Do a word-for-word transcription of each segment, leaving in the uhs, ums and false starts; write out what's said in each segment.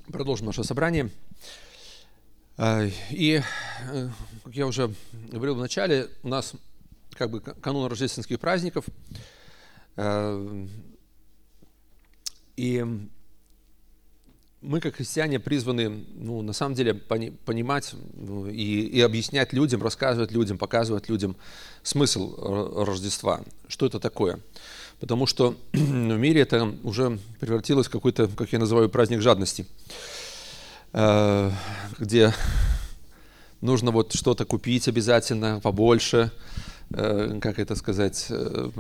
Продолжим наше собрание. И, как я уже говорил в начале, у нас как бы канун рождественских праздников. И мы, как христиане, призваны, ну, на самом деле, понимать и, и объяснять людям, рассказывать людям, показывать людям смысл Рождества, что это такое. Потому что в мире это уже превратилось в какой-то, как я называю, праздник жадности, где нужно вот что-то купить обязательно побольше, как это сказать,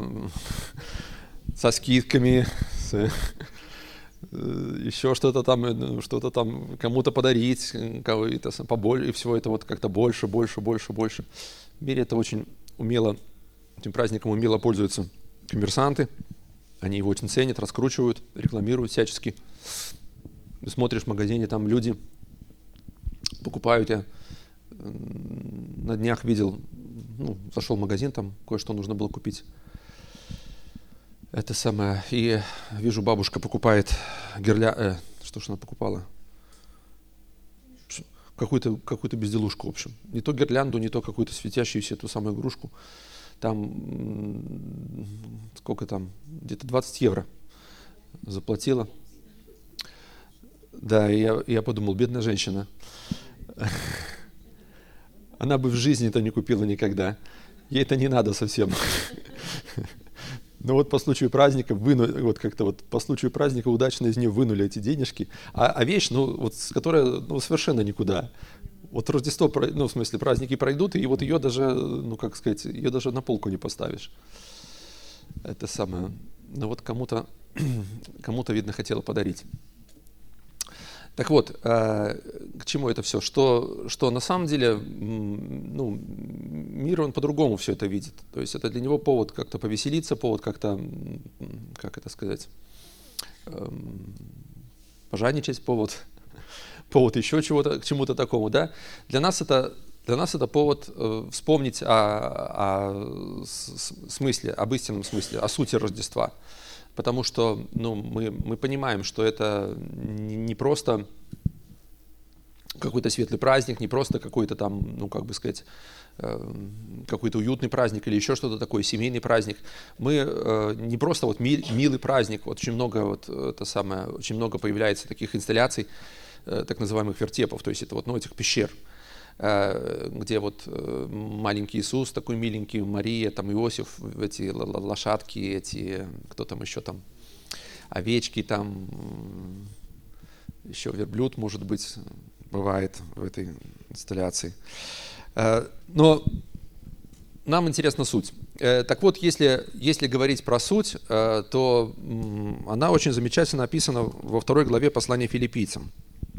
со скидками, с, еще что-то там, что-то там кому-то подарить, кого-то побольше, и все это вот как-то больше, больше, больше, больше. В мире это очень умело, этим праздником умело пользуются коммерсанты, они его очень ценят, раскручивают, рекламируют всячески. Ты смотришь в магазине, там люди покупают. Я на днях видел, ну, зашел в магазин, там кое-что нужно было купить. Это самое. И вижу, бабушка покупает гирля... Э, что ж она покупала? Какую-то, какую-то безделушку, в общем. Не то гирлянду, не то какую-то светящуюся эту самую игрушку. Там, сколько там, где-то двадцать евро заплатила. Да, и я, я подумал, бедная женщина. Она бы в жизни это не купила никогда. Ей это не надо совсем. Но вот по случаю праздника, выну, вот как-то вот по случаю праздника удачно из нее вынули эти денежки. А, а вещь, ну, вот, которая ну, совершенно никуда. Вот Рождество, ну, в смысле, праздники пройдут, и вот ее даже, ну, как сказать, ее даже на полку не поставишь. Это самое. Ну, вот кому-то, кому-то, видно, хотела подарить. Так вот, к чему это все? Что, что на самом деле, ну, мир, он по-другому все это видит. То есть это для него повод как-то повеселиться, повод как-то, как это сказать, пожадничать, повод, повод еще чего-то, к чему-то такому, да? Для нас это, для нас это повод вспомнить о, о смысле, об истинном смысле, о сути Рождества. Потому что ну, мы, мы понимаем, что это не просто какой-то светлый праздник, не просто какой-то там, ну, как бы сказать, какой-то уютный праздник или еще что-то такое, семейный праздник. Мы не просто вот милый праздник, вот очень много, вот это самое, очень много появляется таких инсталляций, так называемых вертепов, то есть это вот, ну, этих пещер, где вот маленький Иисус, такой миленький, Мария, там Иосиф, эти лошадки, эти, кто там еще там, овечки там, еще верблюд, может быть, бывает в этой инсталляции. Но нам интересна суть. Так вот, если, если говорить про суть, то она очень замечательно описана во второй главе послания филиппийцам.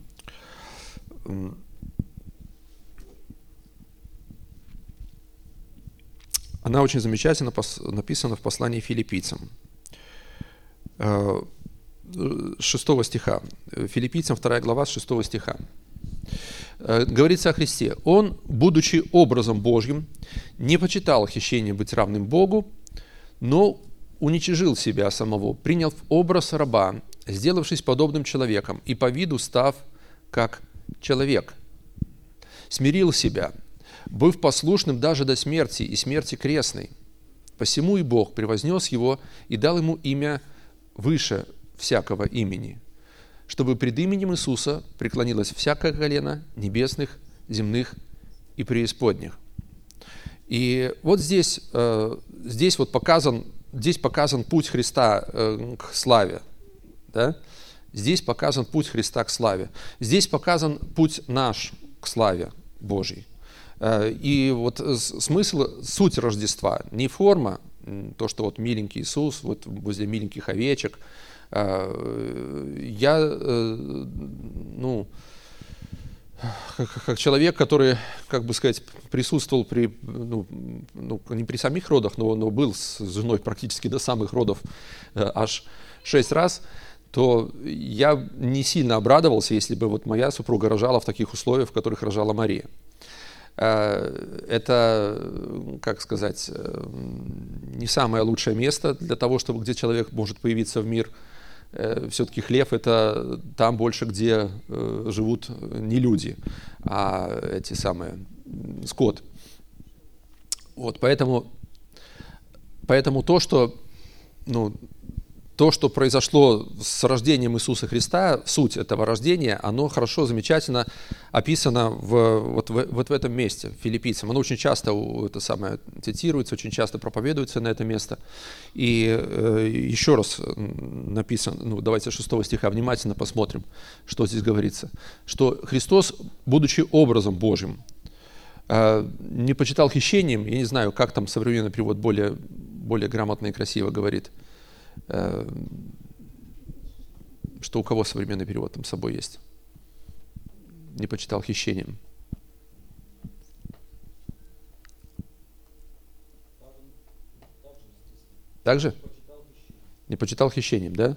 Она очень замечательно написана в послании филиппийцам. Шестого стиха. Филиппийцам вторая глава с шестого стиха. Говорится о Христе. Он, будучи образом Божьим, не почитал хищением быть равным Богу, но уничижил себя самого, приняв образ раба, сделавшись подобным человеком, и по виду став как человек. Смирил себя, быв послушным даже до смерти и смерти крестной. Посему и Бог превознес его и дал ему имя выше всякого имени, чтобы пред именем Иисуса преклонилось всякое колено небесных, земных и преисподних. И вот здесь, здесь вот показан, здесь показан путь Христа к славе. Да? Здесь показан путь Христа к славе. Здесь показан путь наш к славе Божьей. И вот смысл, суть Рождества, не форма, то, что вот миленький Иисус, вот возле миленьких овечек. Я, ну, как, как человек, который, как бы сказать, присутствовал при, ну, ну не при самих родах, но, но был с женой практически до самых родов аж шесть раз, то я не сильно обрадовался, если бы вот моя супруга рожала в таких условиях, в которых рожала Мария. Это, как сказать, не самое лучшее место для того, чтобы, где человек может появиться в мир. Все-таки хлев – это там больше, где живут не люди, а эти самые скот. Вот, поэтому, поэтому то, что, ну, то, что произошло с рождением Иисуса Христа, суть этого рождения, оно хорошо, замечательно описано в, вот, в, вот в этом месте, филиппийцам. Оно очень часто это самое, цитируется, очень часто проповедуется на это место. И э, еще раз написано, ну, давайте с шестого стиха внимательно посмотрим, что здесь говорится. Что Христос, будучи образом Божьим, э, не почитал хищением, я не знаю, как там современный перевод более, более грамотно и красиво говорит, что у кого современный перевод там с собой есть. Не почитал хищением. Так же? Не почитал хищением, да?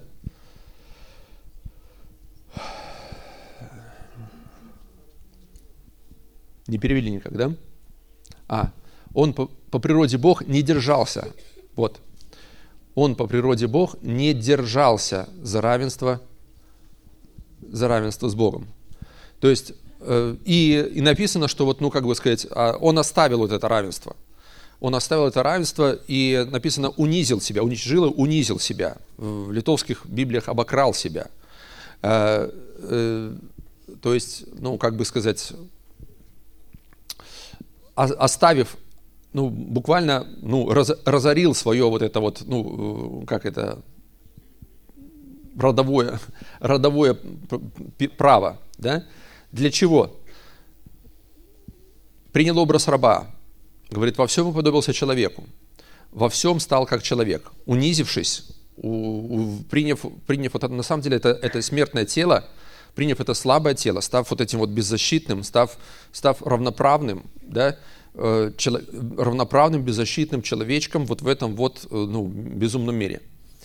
Не перевели никогда? А, он по, по природе Бог не держался. Вот. Он по природе Бог не держался за равенство, за равенство с Богом. То есть, э, и, и написано, что вот, ну, как бы сказать, он оставил вот это равенство. Он оставил это равенство и написано, унизил себя, уничижил, унизил себя. В литовских библиях обокрал себя. Э, э, то есть, ну, как бы сказать, оставив, ну, буквально, ну, раз, разорил свое вот это вот, ну, как это, родовое, родовое право, да? Для чего? Принял образ раба, говорит, во всем уподобился человеку, во всем стал как человек, унизившись, у, у, приняв, приняв вот это, на самом деле, это, это смертное тело, приняв это слабое тело, став вот этим вот беззащитным, став, став равноправным, да, равноправным, беззащитным человечком вот в этом вот, ну, безумном мире.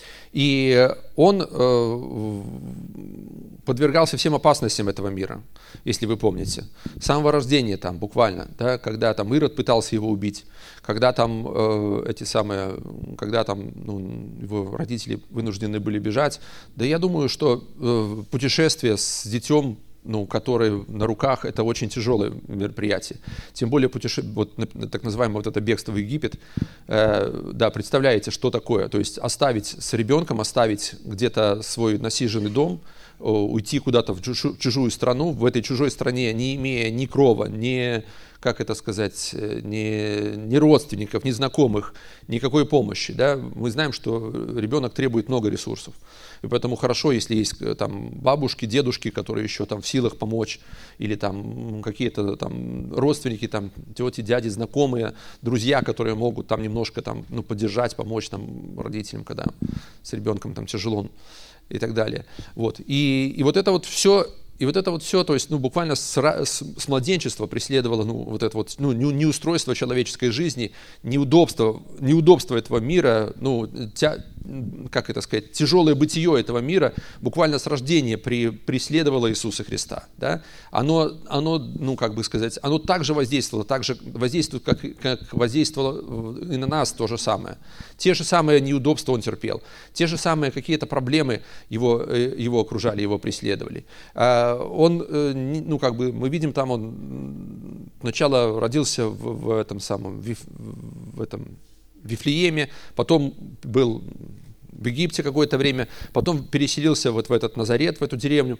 И он э, подвергался всем опасностям этого мира, если вы помните. С самого рождения там буквально, да, когда там Ирод пытался его убить, когда там э, эти самые, когда там, ну, его родители вынуждены были бежать. Да я думаю, что э, путешествие с детем, ну, которые на руках, это очень тяжелое мероприятие. Тем более путеше... вот, так называемое вот это бегство в Египет. Э, да, представляете, что такое? То есть оставить с ребенком, оставить где-то свой насиженный дом, э, уйти куда-то в чужую, чужую страну, в этой чужой стране, не имея ни крова, ни, как это сказать, ни, ни родственников, ни знакомых, никакой помощи. Да? Мы знаем, что ребенок требует много ресурсов. И поэтому хорошо, если есть там бабушки, дедушки, которые еще там в силах помочь, или там какие-то там родственники, там тети, дяди, знакомые, друзья, которые могут там немножко там, ну, поддержать, помочь там родителям, когда с ребенком там тяжело и так далее. Вот. И, и вот это вот все. И вот это вот все, то есть, ну, буквально с, с, с младенчества преследовало, ну, вот это вот, ну, неустройство человеческой жизни, неудобство, неудобство этого мира, ну, тя, как это сказать, тяжелое бытие этого мира буквально с рождения при, преследовало Иисуса Христа, да? Оно, оно, ну, как бы сказать, оно также воздействовало, также воздействует, как, как воздействовало и на нас то же самое. Те же самые неудобства он терпел, те же самые какие-то проблемы его, его окружали, его преследовали. Он, ну, как бы, мы видим там, он сначала родился в, в этом самом, в этом Вифлееме, потом был в Египте какое-то время, потом переселился вот в этот Назарет, в эту деревню,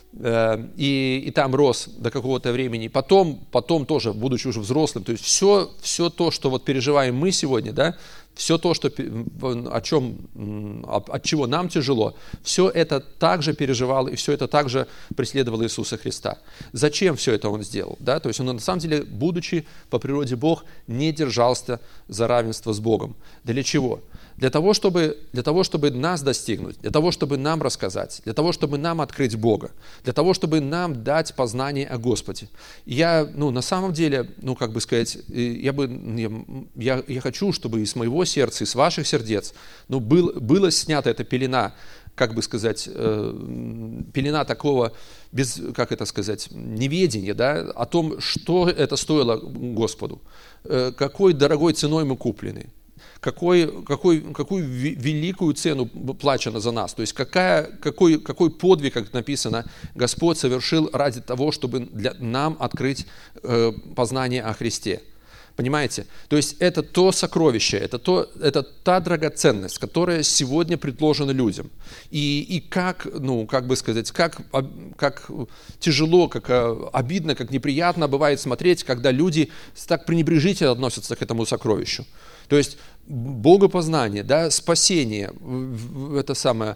и, и там рос до какого-то времени. Потом, потом тоже, будучи уже взрослым, то есть все, все то, что вот переживаем мы сегодня, да, все то, что, о чем, от чего нам тяжело, все это также переживал, и все это также преследовало Иисуса Христа. Зачем все это он сделал? Да? То есть он на самом деле, будучи по природе Бог, не держался за равенство с Богом. Для чего? Для того, чтобы, для того, чтобы нас достигнуть, для того, чтобы нам рассказать, для того, чтобы нам открыть Бога, для того, чтобы нам дать познание о Господе. И я, ну, на самом деле, ну, как бы сказать, я, бы, я, я хочу, чтобы из моего сердца, из ваших сердец, ну, был, была снята эта пелена, как бы сказать, э, пелена такого, без, как это сказать, неведения, да, о том, что это стоило Господу, э, какой дорогой ценой мы куплены. какой, какой, какую великую цену плачено за нас. То есть какая, какой, какой подвиг, как написано, Господь совершил ради того, чтобы для, нам открыть э, познание о Христе. Понимаете? То есть это то сокровище, это, то, это та драгоценность, которая сегодня предложена людям. И, и как, ну, как бы сказать, как, как тяжело, как обидно, как неприятно бывает смотреть, когда люди так пренебрежительно относятся к этому сокровищу. То есть богопознание, да, спасение, это самое,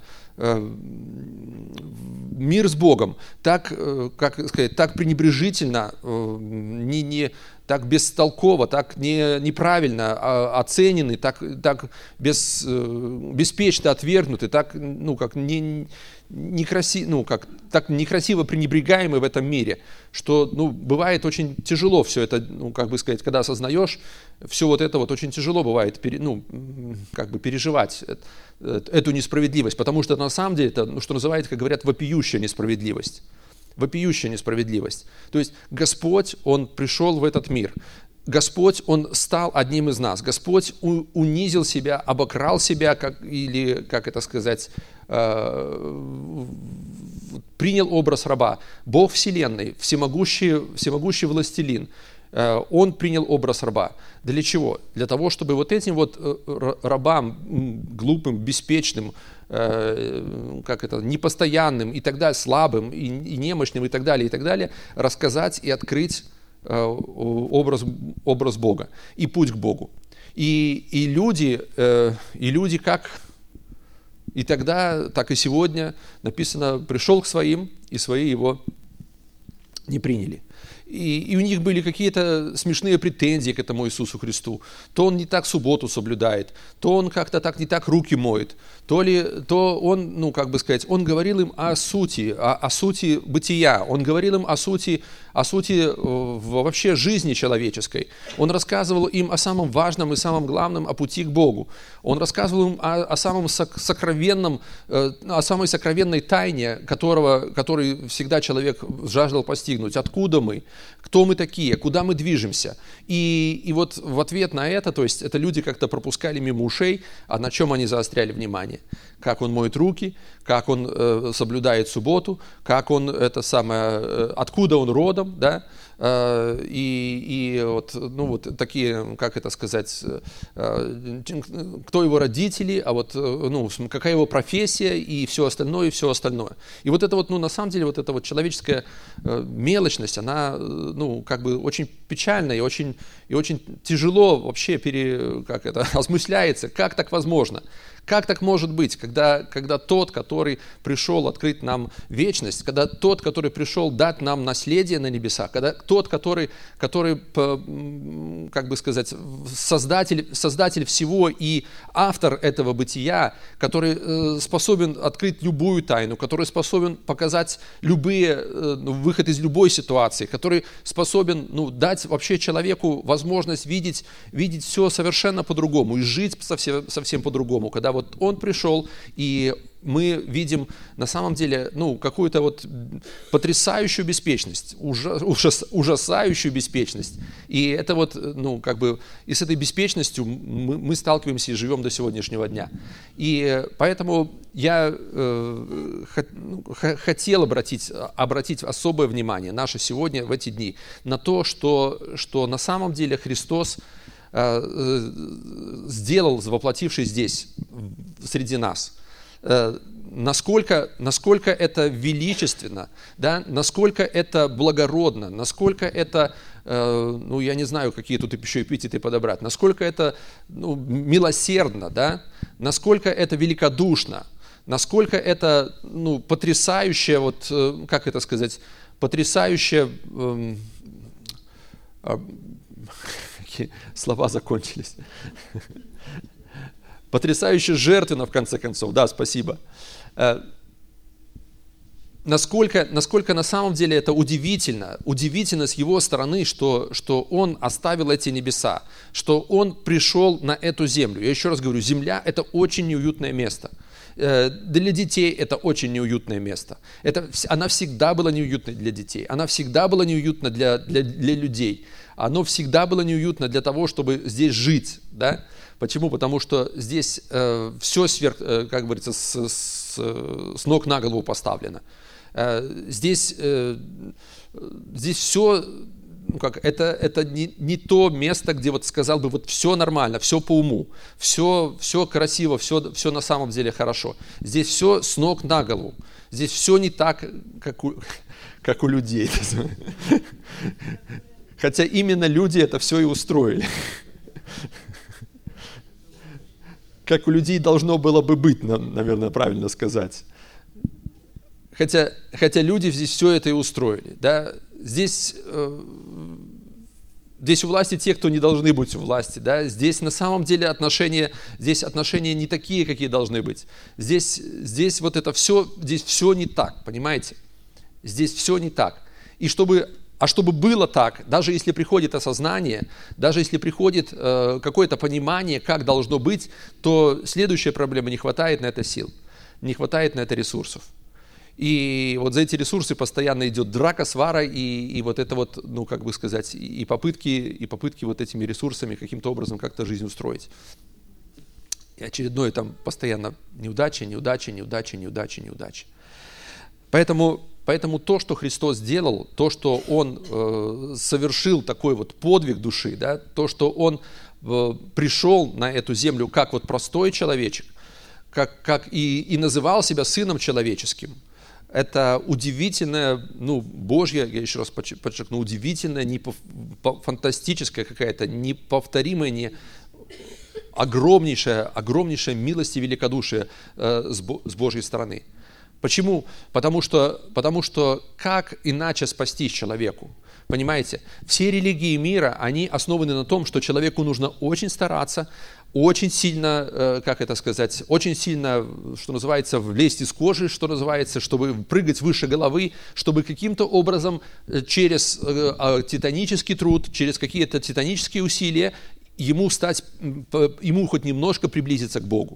мир с Богом, так, как сказать, так пренебрежительно, не, не, так бестолково, так не, неправильно оценены, так, так без, беспечно отвергнуты, так, ну, как не, некрасиво, ну, как, так некрасиво пренебрегаемы в этом мире, что, ну, бывает очень тяжело все это, ну, как бы сказать, когда осознаешь, все вот это вот очень тяжело бывает, ну, как бы переживать эту несправедливость, потому что на самом деле это, ну, что называется, как говорят, вопиющая несправедливость. Вопиющая несправедливость. То есть Господь, Он пришел в этот мир. Господь, Он стал одним из нас. Господь унизил себя, обокрал себя, как, или, как это сказать, э, принял образ раба. Бог Вселенной, всемогущий, всемогущий властелин, э, Он принял образ раба. Для чего? Для того, чтобы вот этим вот рабам, глупым, беспечным, как это, непостоянным и так далее, слабым и, и немощным и так далее, и так далее, рассказать и открыть э, образ, образ Бога и путь к Богу. И, и, люди, э, и люди как и тогда, так и сегодня написано, пришел к своим, и свои его не приняли. И, и у них были какие-то смешные претензии к этому Иисусу Христу. То он не так субботу соблюдает, то он как-то так не так руки моет, то ли, то он, ну, как бы сказать, он говорил им о сути, о, о сути бытия, он говорил им о сути, о сути вообще жизни человеческой. Он рассказывал им о самом важном и самом главном, о пути к Богу. Он рассказывал им о, о самом сокровенном, о самой сокровенной тайне, которого, который всегда человек жаждал постигнуть. Откуда мы? Кто мы такие, куда мы движемся. И, и вот в ответ на это, то есть это люди как-то пропускали мимо ушей, а на чем они заостряли внимание? Как он моет руки, как он э, соблюдает субботу, как он это самое, э, откуда он родом, да, э, и, и вот, ну, вот такие, как это сказать, э, кто его родители, а вот, ну, какая его профессия и все остальное, и все остальное. И вот это вот, ну, на самом деле, вот эта вот человеческая э, мелочность, она, ну, как бы очень печальна и очень, и очень тяжело вообще пере, как это, осмысляется, как так возможно. Как так может быть, когда, когда тот, который пришел открыть нам вечность, когда тот, который пришел дать нам наследие на небесах, когда тот, который, который как бы сказать, создатель, создатель всего и автор этого бытия, который способен открыть любую тайну, который способен показать любые, ну, выход из любой ситуации, который способен, ну, дать вообще человеку возможность видеть, видеть все совершенно по-другому и жить совсем, совсем по-другому, когда вот он пришел, и мы видим на самом деле, ну, какую-то вот потрясающую беспечность, ужас, ужасающую беспечность. И это вот, ну, как бы, и с этой беспечностью мы, мы сталкиваемся и живем до сегодняшнего дня. И поэтому я э, хотел обратить, обратить особое внимание наше сегодня, в эти дни, на то, что, что на самом деле Христос сделал, воплотившись здесь, среди нас. Насколько, насколько это величественно, да? Насколько это благородно, насколько это, ну, я не знаю, какие тут еще эпитеты подобрать, насколько это, ну, милосердно, да? Насколько это великодушно, насколько это, ну, потрясающе, вот, как это сказать, потрясающе... Слова закончились. Потрясающе жертвенно, в конце концов. Да, спасибо. Насколько, насколько на самом деле это удивительно, удивительно с его стороны, что, что он оставил эти небеса, что он пришел на эту землю. Я еще раз говорю, земля – это очень неуютное место. Для детей это очень неуютное место. Это, она всегда была неуютной для детей, она всегда была неуютна для, для, для людей. Оно всегда было неуютно для того, чтобы здесь жить, да? Почему? Потому что здесь э, все сверх, э, как говорится, с, с, с ног на голову поставлено. Э, здесь, э, здесь все, ну как, это, это не, не то место, где вот сказал бы, вот все нормально, все по уму, все, все красиво, все, все на самом деле хорошо. Здесь все с ног на голову. Здесь все не так, как у, как у людей. Хотя именно люди это все и устроили. Как у людей должно было бы быть, наверное, правильно сказать. Хотя, хотя люди здесь все это и устроили. Да? Здесь, э, здесь у власти те, кто не должны быть у власти. Да? Здесь на самом деле отношения, здесь отношения не такие, какие должны быть. Здесь, здесь вот это все, здесь все не так, понимаете? Здесь все не так. И чтобы... А чтобы было так, даже если приходит осознание, даже если приходит э, какое-то понимание, как должно быть, то следующая проблема: не хватает на это сил, не хватает на это ресурсов. И вот за эти ресурсы постоянно идет драка, свара, и, и вот это вот, ну как бы сказать, и попытки, и попытки вот этими ресурсами каким-то образом как-то жизнь устроить. И очередное там постоянно неудача, неудача, неудача, неудача, неудача. Поэтому... Поэтому то, что Христос сделал, то, что Он э, совершил такой вот подвиг души, да, то, что Он э, пришел на эту землю как вот простой человечек, как, как и, и называл себя Сыном Человеческим, это удивительная, ну, Божья, я еще раз подчеркну, удивительная, не фантастическая какая-то, неповторимая, не огромнейшая, огромнейшая милость и великодушие э, с, с Божьей стороны. Почему? Потому что, потому что как иначе спастись человеку? Понимаете, все религии мира, они основаны на том, что человеку нужно очень стараться, очень сильно, как это сказать, очень сильно, что называется, влезть из кожи, что называется, чтобы прыгать выше головы, чтобы каким-то образом через титанический труд, через какие-то титанические усилия ему стать, ему хоть немножко приблизиться к Богу.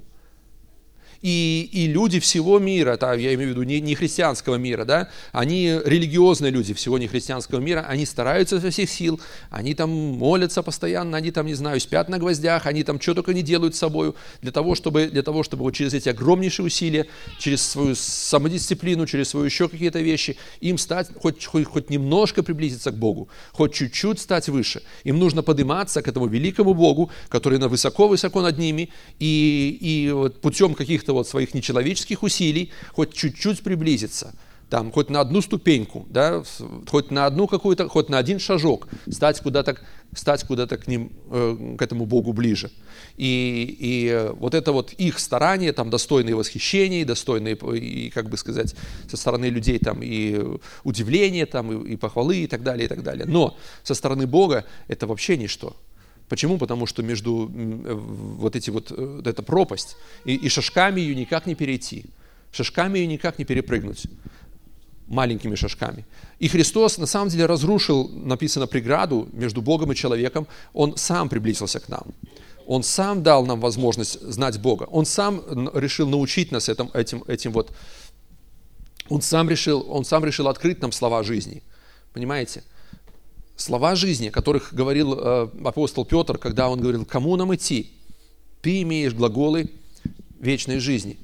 И, и люди всего мира, да, я имею в виду не, не христианского мира, да, они религиозные люди всего не христианского мира, они стараются со всех сил, они там молятся постоянно, они там, не знаю, спят на гвоздях, они там что только не делают с собой, для того, чтобы, для того, чтобы вот через эти огромнейшие усилия, через свою самодисциплину, через свои еще какие-то вещи, им стать, хоть, хоть, хоть немножко приблизиться к Богу, хоть чуть-чуть стать выше. Им нужно подниматься к этому великому Богу, который высоко-высоко над ними, и, и вот путем каких-то вот своих нечеловеческих усилий хоть чуть-чуть приблизиться, там, хоть на одну ступеньку, да, хоть на одну какую-то, хоть на один шажок, стать куда-то, стать куда-то к ним, э, к этому Богу ближе. И, и вот это вот их старания, там, достойные восхищения, достойные, и, как бы сказать, со стороны людей там и удивления, там, и, и похвалы, и так далее, и так далее. Но со стороны Бога это вообще ничто. Почему? Потому что между вот эти вот, эта пропасть, и, и шажками ее никак не перейти, шажками ее никак не перепрыгнуть, маленькими шажками. И Христос на самом деле разрушил, написано, преграду между Богом и человеком, Он сам приблизился к нам. Он сам дал нам возможность знать Бога. Он сам решил научить нас этим, этим, этим вот, он сам решил, он сам решил открыть нам слова жизни. Понимаете? Слова жизни, о которых говорил э, апостол Петр, когда он говорил: кому нам идти? Ты имеешь глаголы вечной жизни.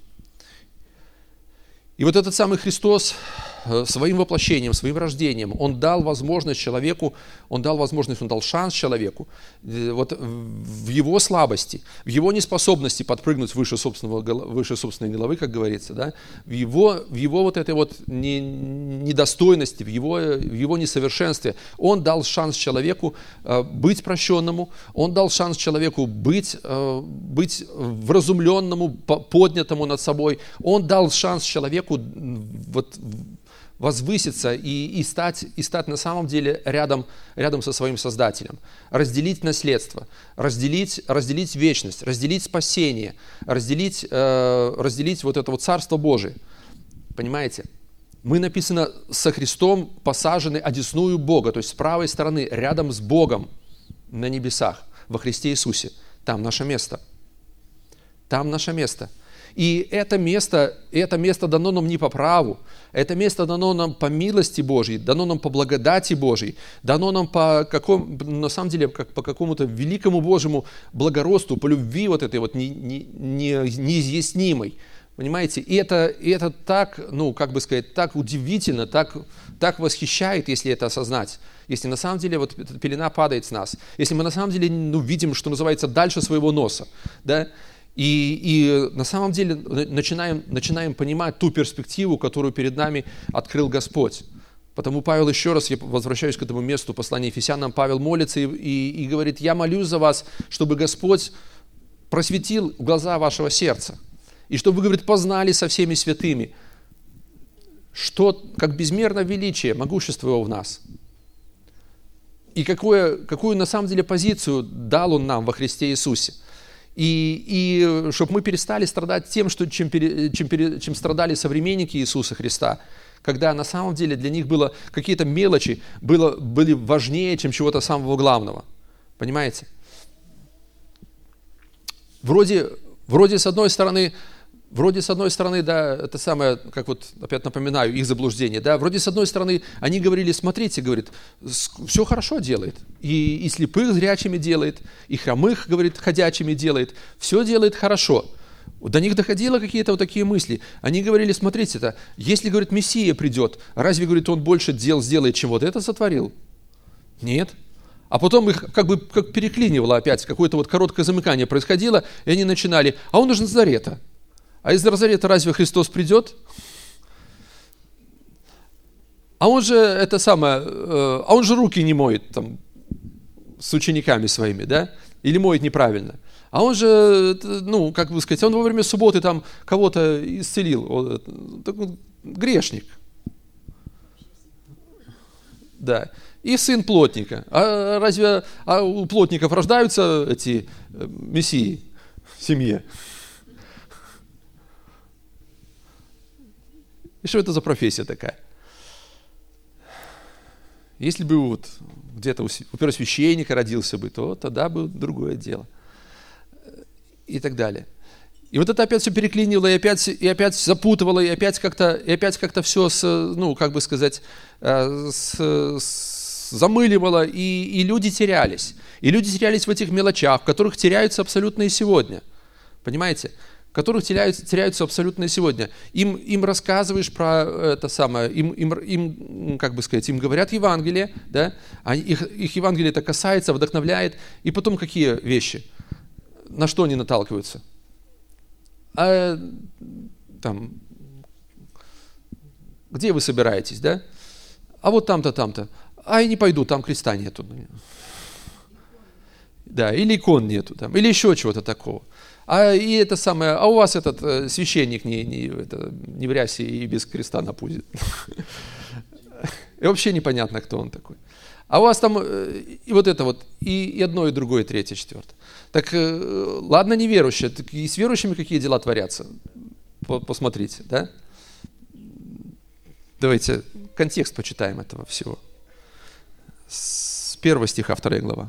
И вот этот самый Христос э, своим воплощением, своим рождением, Он дал возможность человеку, Он дал возможность, Он дал шанс человеку э, вот в его слабости, в его неспособности подпрыгнуть выше, собственного, выше собственной головы, как говорится, да, в, его, в его вот этой вот не, недостойности, в его, в его несовершенстве. Он дал шанс человеку э, быть прощенному, Он дал шанс человеку быть, э, быть вразумленному, поднятому над собой. Он дал шанс человеку вот возвыситься и, и, стать, и стать на самом деле рядом, рядом со своим Создателем. Разделить наследство, разделить, разделить вечность, разделить спасение, разделить, э, разделить вот это вот Царство Божие. Понимаете? Мы, написано, со Христом посажены одесную Бога, то есть с правой стороны, рядом с Богом на небесах, во Христе Иисусе. Там наше место. Там наше место. И это место, это место дано нам не по праву, это место дано нам по милости Божьей, дано нам по благодати Божьей, дано нам по какому, на самом деле, как по какому-то великому Божьему благородству, по любви вот этой вот не, не, не, неизъяснимой. Понимаете? И это, и это так, ну, как бы сказать, так удивительно, так, так восхищает, если это осознать. Если на самом деле вот эта пелена падает с нас. Если мы на самом деле, ну, видим, что называется, дальше своего носа. Да? И, и на самом деле начинаем, начинаем понимать ту перспективу, которую перед нами открыл Господь. Потому Павел, еще раз я возвращаюсь к этому месту послания Ефесянам, Павел молится и, и, и говорит: «Я молюсь за вас, чтобы Господь просветил глаза вашего сердца. И чтобы вы, говорит, познали со всеми святыми, что, как безмерно величие, могущество Его в нас. И какое, какую на самом деле позицию дал Он нам во Христе Иисусе. И, и чтобы мы перестали страдать тем, что, чем, чем, чем страдали современники Иисуса Христа, когда на самом деле для них было какие-то мелочи было, были важнее, чем чего-то самого главного. Понимаете? Вроде, вроде с одной стороны... Вроде, с одной стороны, да, это самое, как вот, опять напоминаю, их заблуждение, да, вроде, с одной стороны, они говорили: смотрите, говорит, все хорошо делает, и, и слепых зрячими делает, и хромых, говорит, ходячими делает, все делает хорошо. До них доходило какие-то вот такие мысли. Они говорили: смотрите-то, если, говорит, Мессия придет, разве, говорит, он больше дел сделает, чем вот это сотворил? Нет. А потом их как бы как переклинивало опять, какое-то вот короткое замыкание происходило, и они начинали: а он уже из Назарета. А из Назарета разве Христос придет? А он же это самое, э, а он же руки не моет там, с учениками своими, да? Или моет неправильно. А он же, ну, как бы сказать, он во время субботы там кого-то исцелил. Он, такой грешник. Да. И сын плотника. А разве а у плотников рождаются эти мессии в семье? И что это за профессия такая? Если бы вот где-то у первосвященника родился бы, то тогда бы другое дело. И так далее. И вот это опять все переклинило, и опять, и опять запутывало, и опять как-то, и опять как-то все, с, ну, как бы сказать, с, с, замыливало, и, и люди терялись. И люди терялись в этих мелочах, в которых теряются абсолютно и сегодня. Понимаете? Которых теряются, теряются абсолютно сегодня. Им, им рассказываешь про это самое, им, им, им, как бы сказать, им говорят Евангелие, да? Они, их, их Евангелие это касается, вдохновляет, и потом какие вещи? На что они наталкиваются? А, там, где вы собираетесь, да? А вот там-то, там-то. А я не пойду, там креста нету. Да, или икон нету, там, или еще чего-то такого. А, и это самое, а у вас этот э, священник не, не, это, не в рясе и без креста на пузе. И вообще непонятно, кто он такой. А у вас там э, и вот это вот, и, и одно, и другое, и третье, четвертое. Так э, ладно, неверующие, так и с верующими какие дела творятся? Посмотрите, да? Давайте контекст почитаем этого всего. С первого стиха, вторая глава.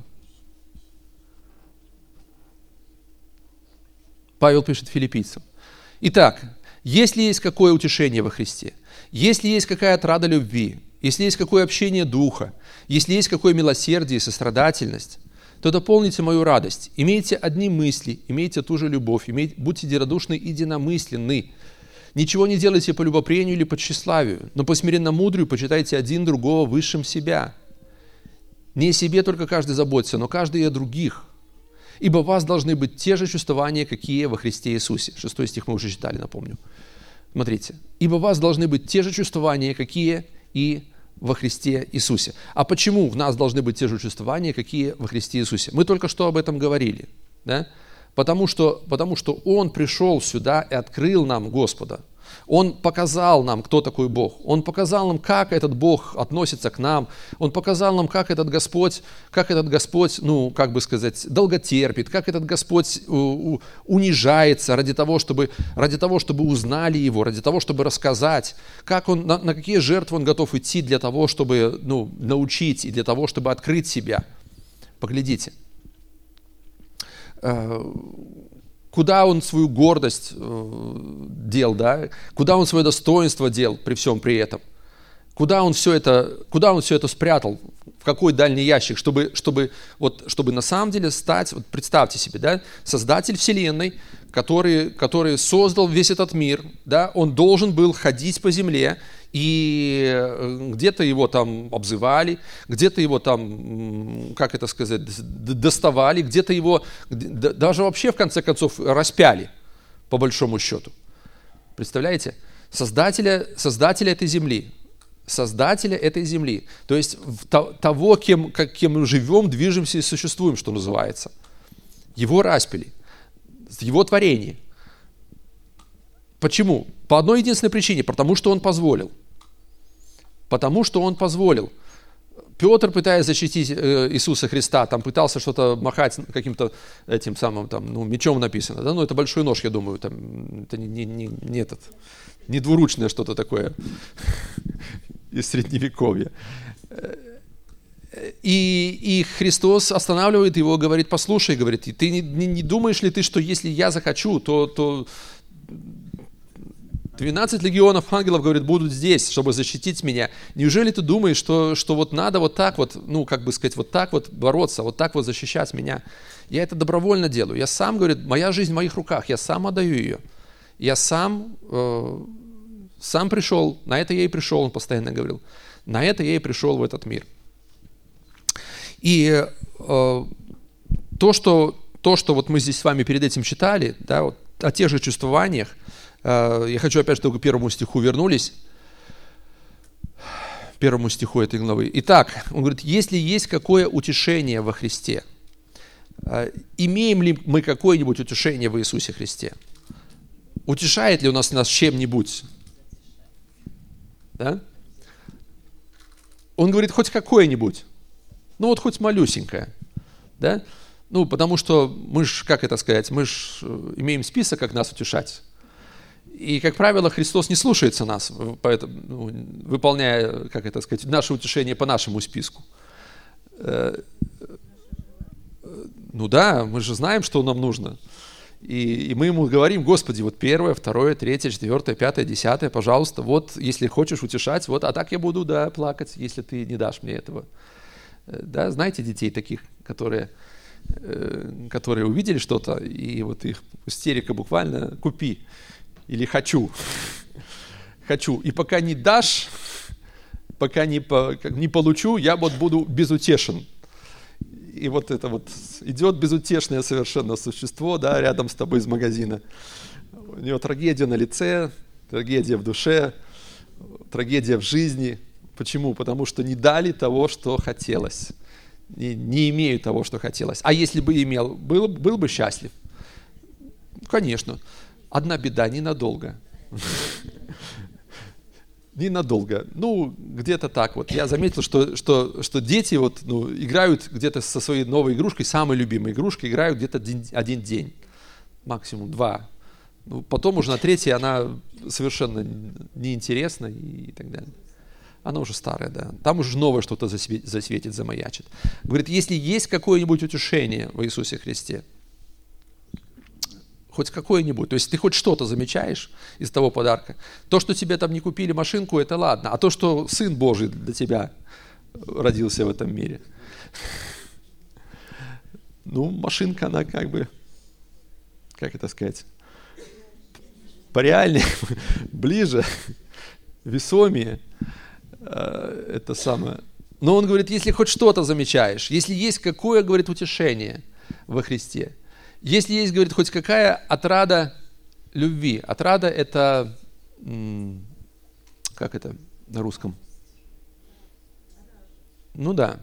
Павел пишет филиппийцам: «Итак, если есть какое утешение во Христе, если есть какая отрада любви, если есть какое общение духа, если есть какое милосердие и сострадательность, то дополните мою радость. Имейте одни мысли, имейте ту же любовь, имейте, будьте единодушны и единомысленны. Ничего не делайте по любопрению или по тщеславию, но по смиренно-мудрию почитайте один другого высшим себя. Не о себе только каждый заботится, но каждый и о других. Ибо у вас должны быть те же чувствования, какие во Христе Иисусе». Шестой стих мы уже читали, напомню. Смотрите. «Ибо у вас должны быть те же чувствования, какие и во Христе Иисусе». А почему в нас должны быть те же чувствования, какие во Христе Иисусе? Мы только что об этом говорили. Да? Потому что, потому что Он пришел сюда и открыл нам Господа. Он показал нам, кто такой Бог. Он показал нам, как этот Бог относится к нам. Он показал нам, как этот Господь, как этот Господь, ну, как бы сказать, долготерпит, как этот Господь унижается ради того, чтобы, ради того, чтобы узнали Его, ради того, чтобы рассказать, как он, на, на какие жертвы Он готов идти для того, чтобы, ну, научить и для того, чтобы открыть себя. Поглядите. куда он свою гордость э, дел, да? Куда он свое достоинство дел при всем при этом. Куда он все это, куда он все это спрятал, в какой дальний ящик, чтобы, чтобы, вот, чтобы на самом деле стать, вот представьте себе, да, Создатель Вселенной, который, который создал весь этот мир, да, он должен был ходить по земле, и где-то его там обзывали, где-то его там, как это сказать, доставали, где-то его даже вообще в конце концов распяли, по большому счету. Представляете? Создателя, создателя этой земли. Создателя этой земли, то есть того, кем, как, кем мы живем, движемся и существуем, что называется. Его распяли, его творение. Почему? По одной единственной причине, потому что он позволил. Потому что он позволил. Петр, пытаясь защитить Иисуса Христа, там пытался что-то махать каким-то этим самым, там, ну, мечом написано, да, ну, это большой нож, я думаю, там, это не, не, не, не этот, не двуручное что-то такое из Средневековья. И, и Христос останавливает его, говорит, послушай, говорит, ты не, не, не думаешь ли ты, что если я захочу, то, то двенадцать легионов ангелов, говорит, будут здесь, чтобы защитить меня. Неужели ты думаешь, что, что вот надо вот так вот, ну, как бы сказать, вот так вот бороться, вот так вот защищать меня? Я это добровольно делаю. Я сам, говорит, моя жизнь в моих руках, я сам отдаю ее. Я сам, э, сам пришел, на это я и пришел, он постоянно говорил, на это я и пришел в этот мир. И э, то, что, то, что вот мы здесь с вами перед этим читали, да, вот, о тех же чувствованиях, э, я хочу опять, чтобы к первому стиху вернулись, первому стиху этой главы. Итак, он говорит, если есть какое утешение во Христе, э, имеем ли мы какое-нибудь утешение в Иисусе Христе? Утешает ли у нас нас чем-нибудь? Да? Он говорит, хоть какое-нибудь. Ну вот хоть малюсенькое. Да? Ну, потому что мы ж, как это сказать, мы ж имеем список, как нас утешать. И, как правило, Христос не слушается нас, поэтому, ну, выполняя, как это сказать, наше утешение по нашему списку. Ну да, мы же знаем, что нам нужно. И, и мы ему говорим, Господи, вот первое, второе, третье, четвертое, пятое, десятое, пожалуйста, вот если хочешь утешать, вот, а так я буду, да, плакать, если ты не дашь мне этого. Да, знаете детей таких, которые, которые увидели что-то, и вот их истерика буквально «купи» или «хочу». «Хочу». И пока не дашь, пока не, по, не получу, я вот буду безутешен. И вот это вот идет безутешное совершенно существо, да, рядом с тобой из магазина. У него трагедия на лице, трагедия в душе, трагедия в жизни. Почему? Потому что не дали того, что хотелось. Не, не имею того, что хотелось. А если бы имел, был, был бы счастлив? Конечно. Одна беда, ненадолго. Ненадолго. Ну, где-то так вот. Я заметил, что, что, что дети вот, ну, играют где-то со своей новой игрушкой, самой любимой игрушкой, играют где-то один, один день, максимум два. Ну, потом уже на третий она совершенно неинтересна и так далее. Она уже старая, да. Там уже новое что-то засветит, замаячит. Говорит, если есть какое-нибудь утешение в Иисусе Христе, хоть какое-нибудь, то есть ты хоть что-то замечаешь из того подарка, то, что тебе там не купили машинку, это ладно, а то, что Сын Божий для тебя родился в этом мире, ну, машинка, она как бы, как это сказать, пореальнее, ближе, весомее, это самое. Но он говорит, если хоть что-то замечаешь, если есть какое, говорит, утешение во Христе, если есть, говорит, хоть какая отрада любви. Отрада – это, как это на русском? Ну да.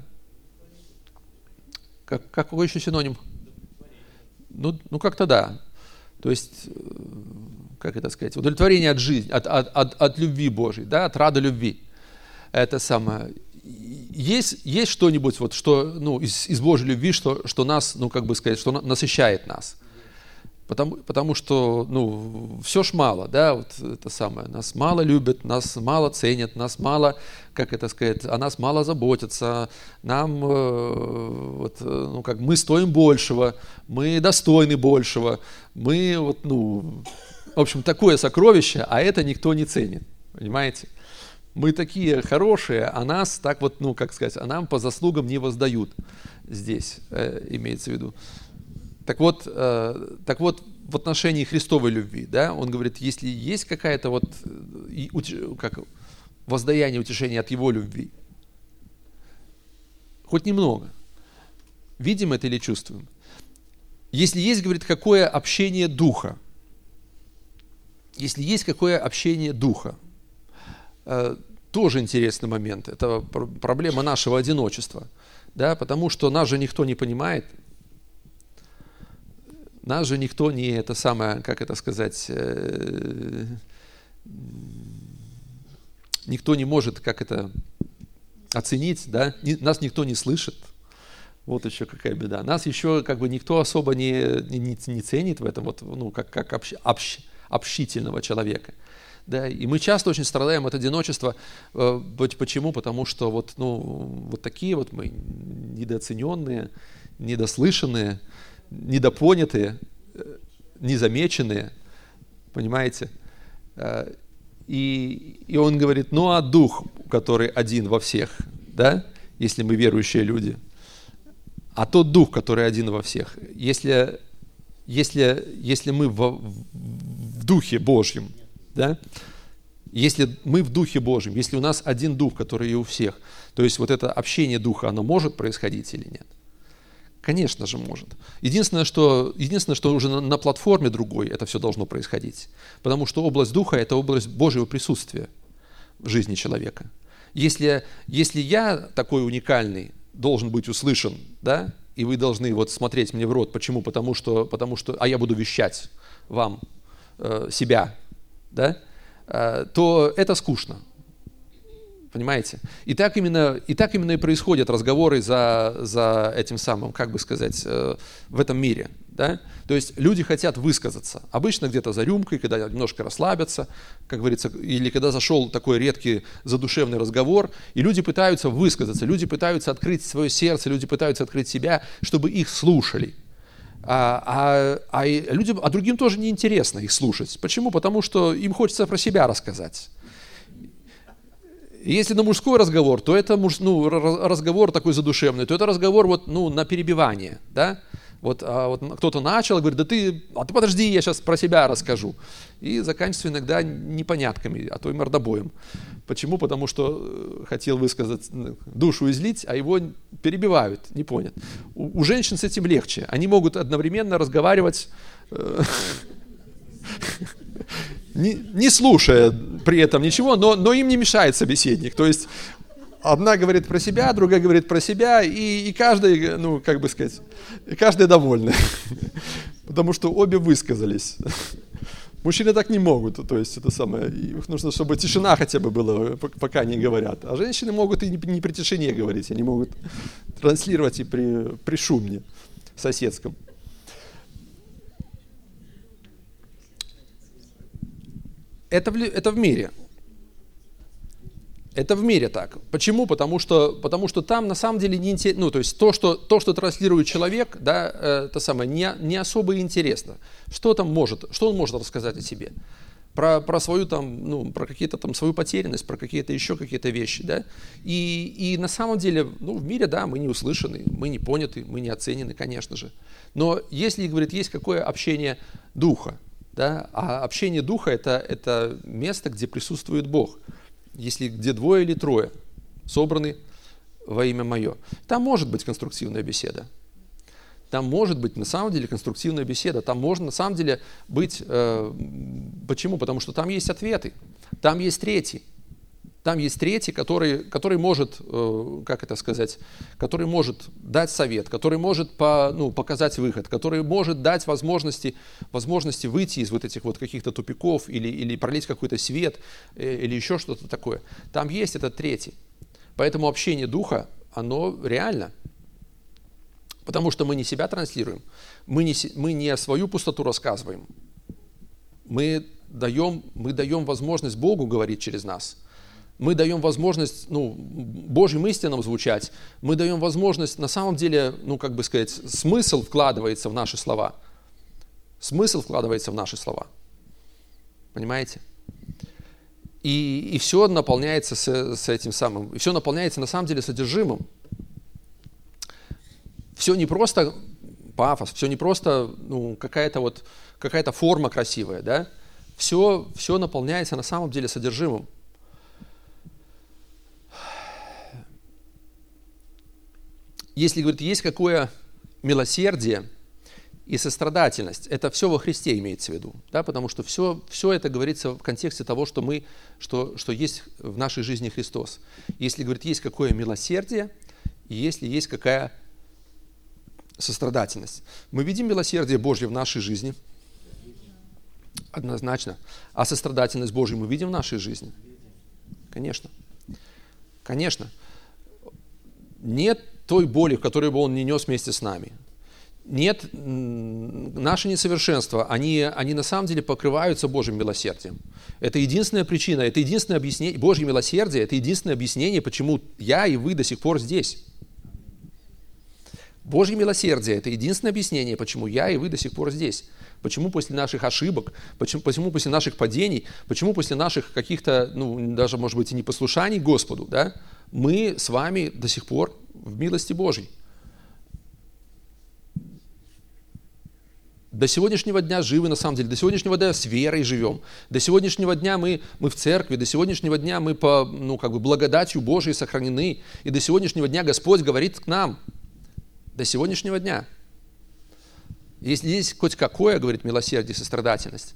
Как, какой еще синоним? Ну, ну как-то да. То есть, как это сказать? Удовлетворение от жизни, от, от, от, от любви Божьей, да, отрада любви. Это самое. Есть, есть что-нибудь, вот, что, ну, из, из Божьей любви, что, что нас, ну, как бы сказать, что насыщает нас? Потому, потому что, ну, все ж мало, да, вот это самое. Нас мало любят, нас мало ценят, нас мало, как это сказать, о нас мало заботятся. Нам, э, вот, ну, как мы стоим большего, мы достойны большего, мы, вот, ну, в общем, такое сокровище, а это никто не ценит, понимаете? Мы такие хорошие, а нас так вот, ну, как сказать, а нам по заслугам не воздают здесь, э, имеется в виду. Так вот, э, так вот, в отношении Христовой любви, да, он говорит, если есть какая-то вот и, как, воздаяние, утешение от Его любви, хоть немного, видим это или чувствуем? Если есть, говорит, какое общение Духа, если есть какое общение Духа, э, тоже интересный момент, это проблема нашего одиночества, да, потому что нас же никто не понимает. Нас же никто не, это самое, как это сказать, э, никто не может, как это, оценить, да, нас никто не слышит. Вот еще какая беда. Нас еще как бы никто особо не, не, не ценит в этом, вот, ну, как, как общ, общ, общительного человека. Да, и мы часто очень страдаем от одиночества. Э, почему? Потому что вот, ну, вот такие вот мы недооцененные, недослышанные, недопонятые, незамеченные, понимаете? И, и он говорит, ну а Дух, который один во всех, да, если мы верующие люди, а тот Дух, который один во всех, если, если, если мы в, в Духе Божьем, да, если мы в Духе Божьем, если у нас один Дух, который и у всех, то есть вот это общение Духа, оно может происходить или нет? Конечно же может. Единственное, что, единственное, что уже на, на платформе другой это все должно происходить. Потому что область Духа – это область Божьего присутствия в жизни человека. Если, если я такой уникальный должен быть услышан, да, и вы должны вот смотреть мне в рот, почему? Потому что, потому что а я буду вещать вам э, себя, да, э, то это скучно. Понимаете? И так именно и, так именно и происходят разговоры за, за этим самым, как бы сказать, э, в этом мире. Да? То есть люди хотят высказаться. Обычно где-то за рюмкой, когда немножко расслабятся, как говорится, или когда зашел такой редкий задушевный разговор, и люди пытаются высказаться, люди пытаются открыть свое сердце, люди пытаются открыть себя, чтобы их слушали. А, а, а, людям, а другим тоже неинтересно их слушать. Почему? Потому что им хочется про себя рассказать. Если на мужской разговор, то это муж, ну, разговор такой задушевный, то это разговор вот, ну, на перебивание. Да? Вот, а вот кто-то начал, говорит, да ты, а ты подожди, я сейчас про себя расскажу. И заканчивается иногда непонятками, а то и мордобоем. Почему? Потому что хотел высказать, душу излить, а его перебивают, не понят. У, у женщин с этим легче. Они могут одновременно разговаривать, не, не слушая при этом ничего, но, но им не мешает собеседник. То есть одна говорит про себя, другая говорит про себя, и, и каждый, ну, как бы сказать, каждый довольны, потому что обе высказались. Мужчины так не могут, то есть это самое, их нужно, чтобы тишина хотя бы была, пока не говорят. А женщины могут и не, не при тишине говорить, они могут транслировать и при, при шуме соседском. Это в, это в мире. Это в мире так. Почему? Потому что, потому что там на самом деле не интересно, ну, то есть то, что, то, что транслирует человек, да, э, то самое, не, не особо интересно. Что там может, что он может рассказать о себе? Про, про свою там, ну, про какие-то там свою потерянность, про какие-то еще какие-то вещи, да. И, и на самом деле, ну, в мире, да, мы не услышаны, мы не поняты, мы не оценены, конечно же. Но если, говорит, есть какое общение духа, да, а общение духа это, это место, где присутствует Бог. Если где двое или трое собраны во имя Мое, там может быть конструктивная беседа. Там может быть на самом деле конструктивная беседа. Там можно на самом деле быть... Э, почему? Потому что там есть ответы. Там есть третий. Там есть третий, который, который может, э, как это сказать, который может дать совет, который может по, ну, показать выход, который может дать возможности, возможности выйти из вот этих вот каких-то тупиков или, или пролить какой-то свет э, или еще что-то такое. Там есть этот третий. Поэтому общение Духа, оно реально. Потому что мы не себя транслируем, мы не, мы не свою пустоту рассказываем. Мы даем, мы даем возможность Богу говорить через нас. Мы даем возможность, ну, Божьим истинам звучать. Мы даем возможность, на самом деле, ну, как бы сказать, смысл вкладывается в наши слова. Смысл вкладывается в наши слова. Понимаете? И, и все наполняется с, с этим самым. И все наполняется, на самом деле, содержимым. Все не просто пафос, все не просто, ну, какая-то вот, какая-то форма красивая, да? Все, все наполняется, на самом деле, содержимым. Если, говорит, есть какое милосердие и сострадательность, это все во Христе имеется в виду, да, потому что все, все это говорится в контексте того, что, мы, что, что есть в нашей жизни Христос. Если, говорит, есть какое милосердие, и если есть какая сострадательность. Мы видим милосердие Божье в нашей жизни, однозначно, а сострадательность Божью мы видим в нашей жизни? Конечно. Конечно. Нет той боли, которую бы Он не нес вместе с нами. Нет, наши несовершенства, они, они на самом деле покрываются Божьим милосердием. Это единственная причина, это единственное объяснение, Божье милосердие, это единственное объяснение, почему я и вы до сих пор здесь. Божье милосердие – это единственное объяснение, почему я и вы до сих пор здесь. Почему после наших ошибок, почему, почему после наших падений, почему после наших каких-то, ну, даже, может быть, и непослушаний Господу, да, мы с вами до сих пор в милости Божьей. До сегодняшнего дня живы, на самом деле, до сегодняшнего дня с верой живем, до сегодняшнего дня мы, мы в церкви, до сегодняшнего дня мы по, ну, как бы благодатью Божией сохранены, и до сегодняшнего дня Господь говорит к нам, до сегодняшнего дня. Если есть хоть какое, говорит, милосердие, сострадательность.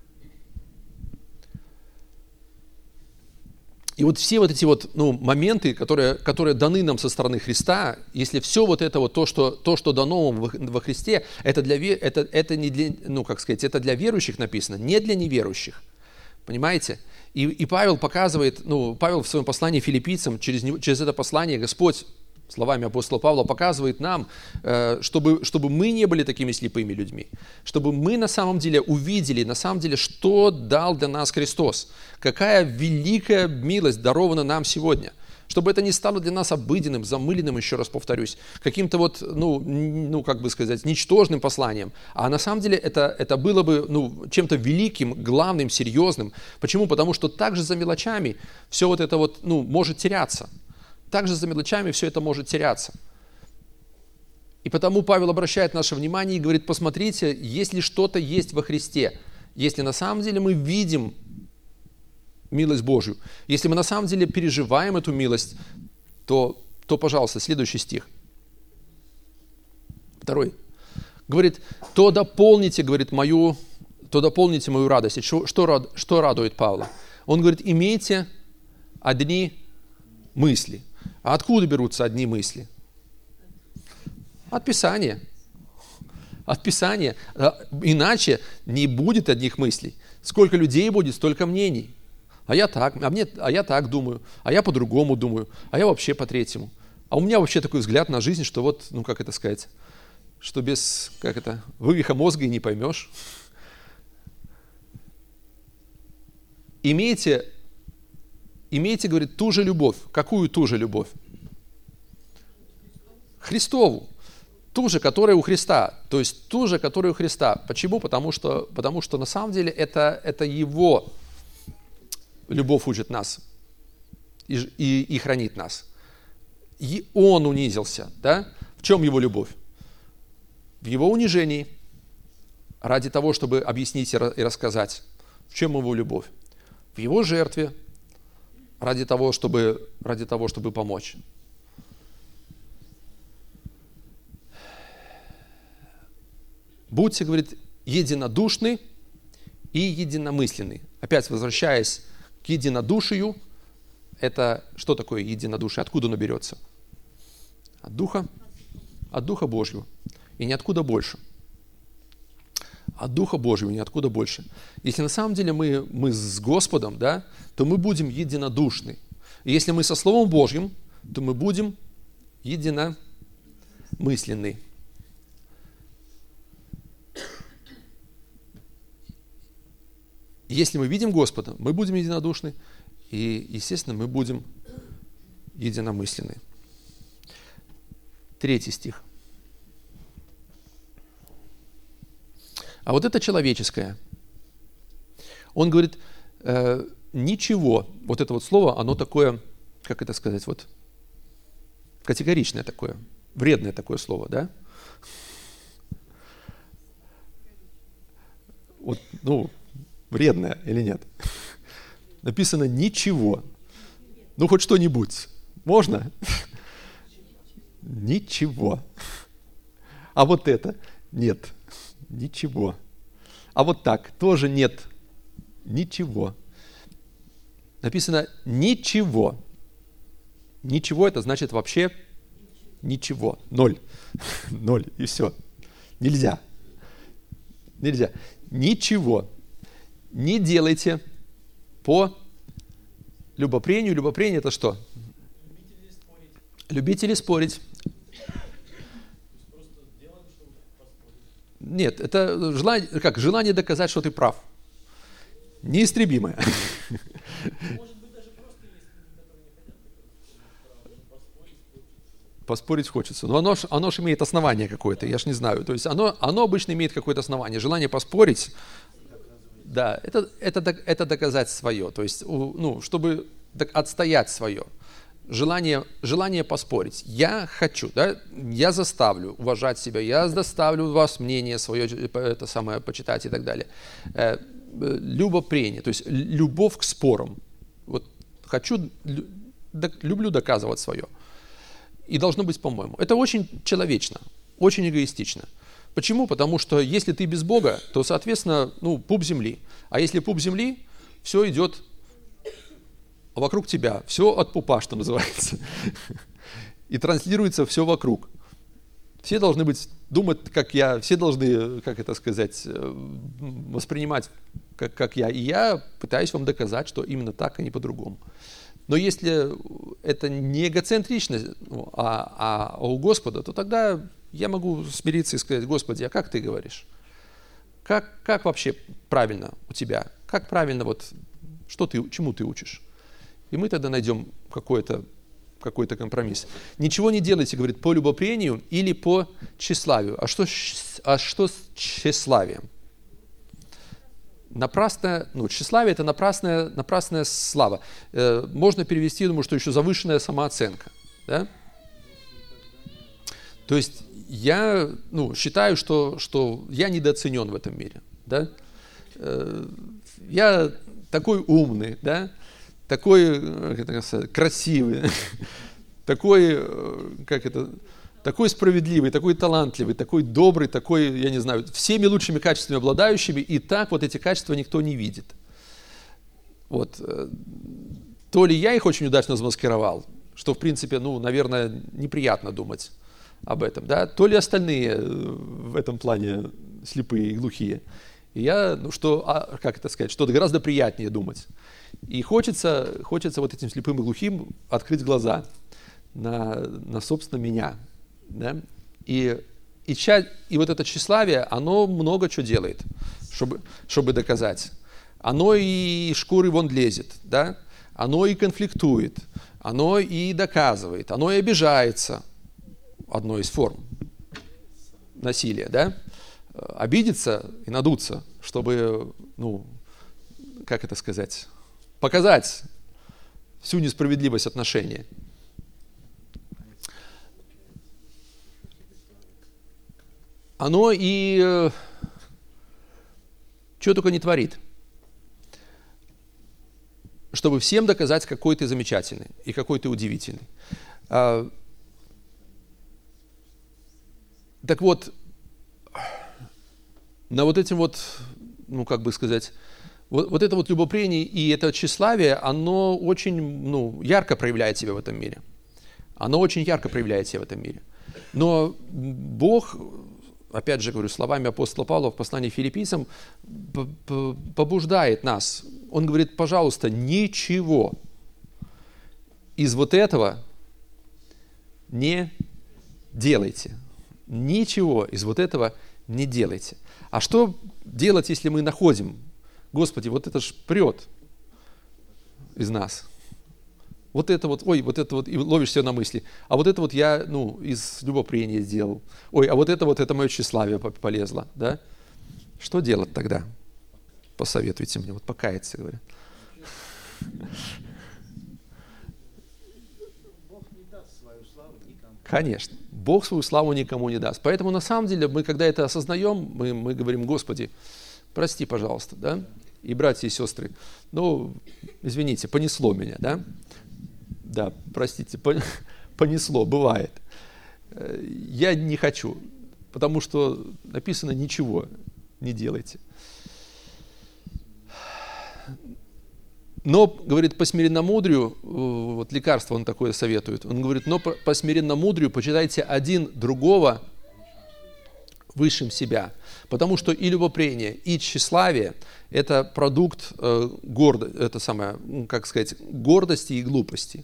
И вот все вот эти вот, ну, моменты, которые, которые даны нам со стороны Христа, если все вот это вот то, что, то, что дано вам во Христе, это, для, это, это не для, ну, как сказать, это для верующих написано, не для неверующих. Понимаете? И, и Павел показывает, ну, Павел в своем послании филиппийцам, через, него, через это послание Господь, словами апостола Павла, показывает нам, чтобы, чтобы мы не были такими слепыми людьми, чтобы мы на самом деле увидели, на самом деле, что дал для нас Христос, какая великая милость дарована нам сегодня, чтобы это не стало для нас обыденным, замыленным, еще раз повторюсь, каким-то вот, ну, ну как бы сказать, ничтожным посланием, а на самом деле это, это было бы, ну, чем-то великим, главным, серьезным. Почему? Потому что также за мелочами все вот это вот, ну, может теряться. Также за мелочами все это может теряться. И потому Павел обращает наше внимание и говорит, посмотрите, если что-то есть во Христе, если на самом деле мы видим милость Божью, если мы на самом деле переживаем эту милость, то, то пожалуйста, следующий стих. Второй. Говорит, то дополните, говорит, мою, то дополните мою радость. Что, что, что радует Павла? Он говорит, имейте одни мысли. А откуда берутся одни мысли? От Писания. От Писания. Иначе не будет одних мыслей. Сколько людей будет, столько мнений. А я так, а, мне, а я так думаю, а я по-другому думаю, а я вообще по-третьему. А у меня вообще такой взгляд на жизнь, что вот, ну как это сказать, что без, как это, вывиха мозга и не поймешь. Имейте Имейте, говорит, ту же любовь. Какую ту же любовь? Христову. Ту же, которая у Христа. То есть ту же, которая у Христа. Почему? Потому что, потому что на самом деле это, это Его любовь учит нас и, и, и хранит нас. И Он унизился. Да? В чем Его любовь? В Его унижении. Ради того, чтобы объяснить и рассказать. В чем Его любовь? В Его жертве. Ради того, чтобы, ради того, чтобы помочь. Будьте, говорит, единодушны и единомысленны. Опять возвращаясь к единодушию, это что такое единодушие? Откуда оно берется? От Духа? От Духа Божьего. И ниоткуда больше. От Духа Божьего, ниоткуда больше. Если на самом деле мы, мы с Господом, да, то мы будем единодушны. И если мы со Словом Божьим, то мы будем единомысленны. если мы видим Господа, мы будем единодушны, и, естественно, мы будем единомысленны. Третий стих. А вот это человеческое. Он говорит, э, ничего, вот это вот слово, оно такое, как это сказать, вот категоричное такое, вредное такое слово, да? Вот, ну, вредное или нет? Написано ничего. Ну, хоть что-нибудь. Можно? Ничего. А вот это? Нет. Ничего. А вот так? Тоже нет. Ничего. Написано ничего. Ничего это значит вообще ничего. Ноль. Ноль. И все. Нельзя. Нельзя. Ничего не делайте по любопрению. Любопрение это что? Любители спорить. Нет, это желание, как, желание доказать, что ты прав. Неистребимое. Поспорить хочется. Но оно ж, оно ж имеет основание какое-то, я ж не знаю. То есть оно, оно обычно имеет какое-то основание. Желание поспорить, да, это, это, это доказать свое. То есть, ну, чтобы отстоять свое. Желание, желание поспорить. Я хочу, да, я заставлю уважать себя, я заставлю вас мнение свое, это самое, почитать и так далее. Э, любопрение, то есть любовь к спорам. Вот хочу, люблю доказывать свое. И должно быть, по-моему. Это очень человечно, очень эгоистично. Почему? Потому что если ты без Бога, то, соответственно, ну, пуп земли. А если пуп земли, все идет вокруг тебя. Все от пупа, что называется. И транслируется все вокруг. Все должны быть, думать, как я, все должны, как это сказать, воспринимать, как, как я. И я пытаюсь вам доказать, что именно так, а не по-другому. Но если это не эгоцентрично, а, а у Господа, то тогда я могу смириться и сказать: Господи, а как ты говоришь? Как, как вообще правильно у тебя? Как правильно, вот, что ты, чему ты учишь? И мы тогда найдем какой-то, какой-то компромисс. Ничего не делайте, говорит, по любопрению или по тщеславию. А что, а что с тщеславием? Напрасное, ну, тщеславие – это напрасная, напрасная слава. Э, можно перевести, думаю, что еще завышенная самооценка. Да? То есть я, ну, считаю, что, что я недооценен в этом мире. Да? Э, я такой умный, да? Такой, как это сказать, красивый, такой, как это, такой справедливый, такой талантливый, такой добрый, такой, я не знаю, всеми лучшими качествами обладающими, и так вот эти качества никто не видит. Вот. То ли я их очень удачно замаскировал, что, в принципе, ну, наверное, неприятно думать об этом, да, то ли остальные в этом плане слепые и глухие. И я, ну, что, а, как это сказать, что-то гораздо приятнее думать. И хочется, хочется вот этим слепым и глухим открыть глаза на, на собственно, меня. Да? И, и, ча, и вот это тщеславие, оно много чего делает, чтобы, чтобы доказать. Оно и шкуры вон лезет, да? Оно и конфликтует, оно и доказывает, оно и обижается. Одной из форм насилия, да? Обидеться и надуться, чтобы, ну, как это сказать, показать всю несправедливость отношений. Оно и э, что только не творит, чтобы всем доказать, какой ты замечательный и какой ты удивительный. А, так вот, на вот этим вот, ну, как бы сказать, вот, вот это вот любопрение и это тщеславие, оно очень, ну, ярко проявляет себя в этом мире. Оно очень ярко проявляет себя в этом мире. Но Бог, опять же говорю, словами апостола Павла в послании к филиппийцам, побуждает нас. Он говорит: пожалуйста, ничего из вот этого не делайте. Ничего из вот этого не делайте. А что делать, если мы находим Господи, вот это ж прет из нас. Вот это вот, ой, вот это вот, и ловишь себя на мысли. А вот это вот я, ну, из любопрения сделал. Ой, а вот это вот, это мое тщеславие полезло, да? Что делать тогда? Посоветуйте мне, вот покаяться, говорю. Бог не даст свою славу никому. Конечно, Бог свою славу никому не даст. Поэтому на самом деле мы, когда это осознаем, мы, мы говорим: Господи, прости, пожалуйста, да? И братья и сестры, ну, извините, понесло меня, да? Да, простите, понесло, бывает. Я не хочу, потому что написано: ничего не делайте. Но, говорит, по смиренномудрию, вот лекарство он такое советует, он говорит: но по, по смиренномудрию почитайте один другого высшим себя, потому что и любопрение, и тщеславие – это продукт э, гордо, это самое, как сказать, гордости и глупости.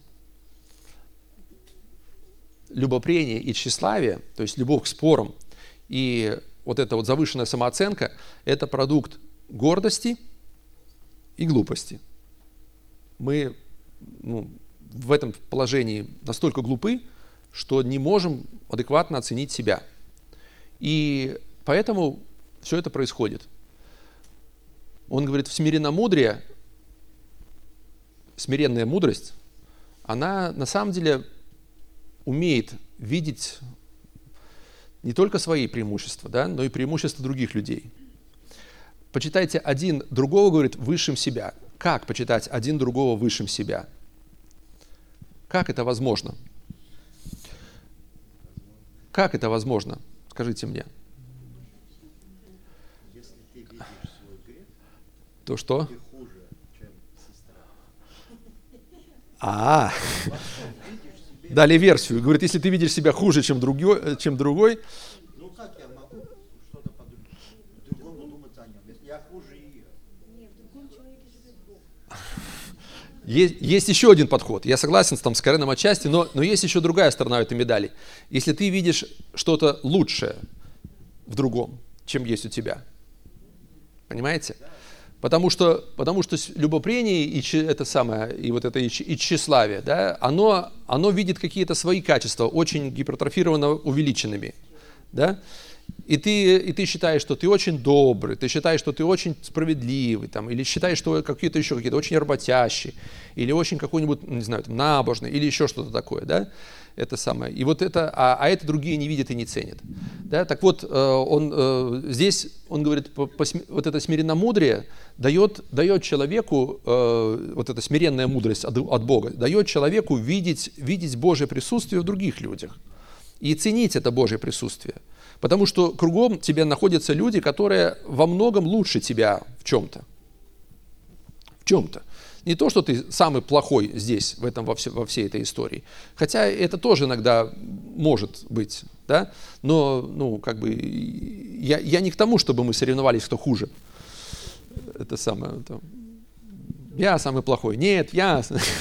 Любопрение и тщеславие, то есть любовь к спорам, и вот эта вот завышенная самооценка – это продукт гордости и глупости. Мы, ну, в этом положении настолько глупы, что не можем адекватно оценить себя. И поэтому все это происходит. Он говорит, в смиренномудрие, смиренная мудрость, она на самом деле умеет видеть не только свои преимущества, да, но и преимущества других людей. Почитайте один другого, говорит, высшим себя. Как почитать один другого высшим себя? Как это возможно? Как это возможно? Скажите мне. Если ты видишь свой грех, То что? ты хуже, чем сестра. А, дали версию. Говорит, если ты видишь себя хуже, чем другой, чем другой. Ну как я могу что-то по-другому думать о нем, если я хуже ее? Есть, есть еще один подход. Я согласен там, с Кареном отчасти, но, но есть еще другая сторона этой медали. Если ты видишь что-то лучшее в другом, чем есть у тебя. Понимаете? Потому что, потому что любопрение и это самое, и вот это и тщеславие, да, оно, оно видит какие-то свои качества, очень гипертрофированно увеличенными. Да? И ты, и ты считаешь, что ты очень добрый, ты считаешь, что ты очень справедливый, там, или считаешь, что какие-то еще какие-то очень работящие, или очень какой-нибудь, не знаю, там, набожный, или еще что-то такое, да, это самое. И вот это, а, а это другие не видят и не ценят. Да? Так вот, он, здесь он говорит, по, по, вот это смиренномудрие дает, дает человеку, вот эта смиренная мудрость от, от Бога, дает человеку видеть, видеть Божье присутствие в других людях и ценить это Божье присутствие. Потому что кругом тебе находятся люди, которые во многом лучше тебя в чем-то. В чем-то. Не то, что ты самый плохой здесь, в этом, во, все, во всей этой истории. Хотя это тоже иногда может быть. Да? Но ну, как бы, я, я не к тому, чтобы мы соревновались, кто хуже. Это самое. Это, я самый плохой. Нет, я...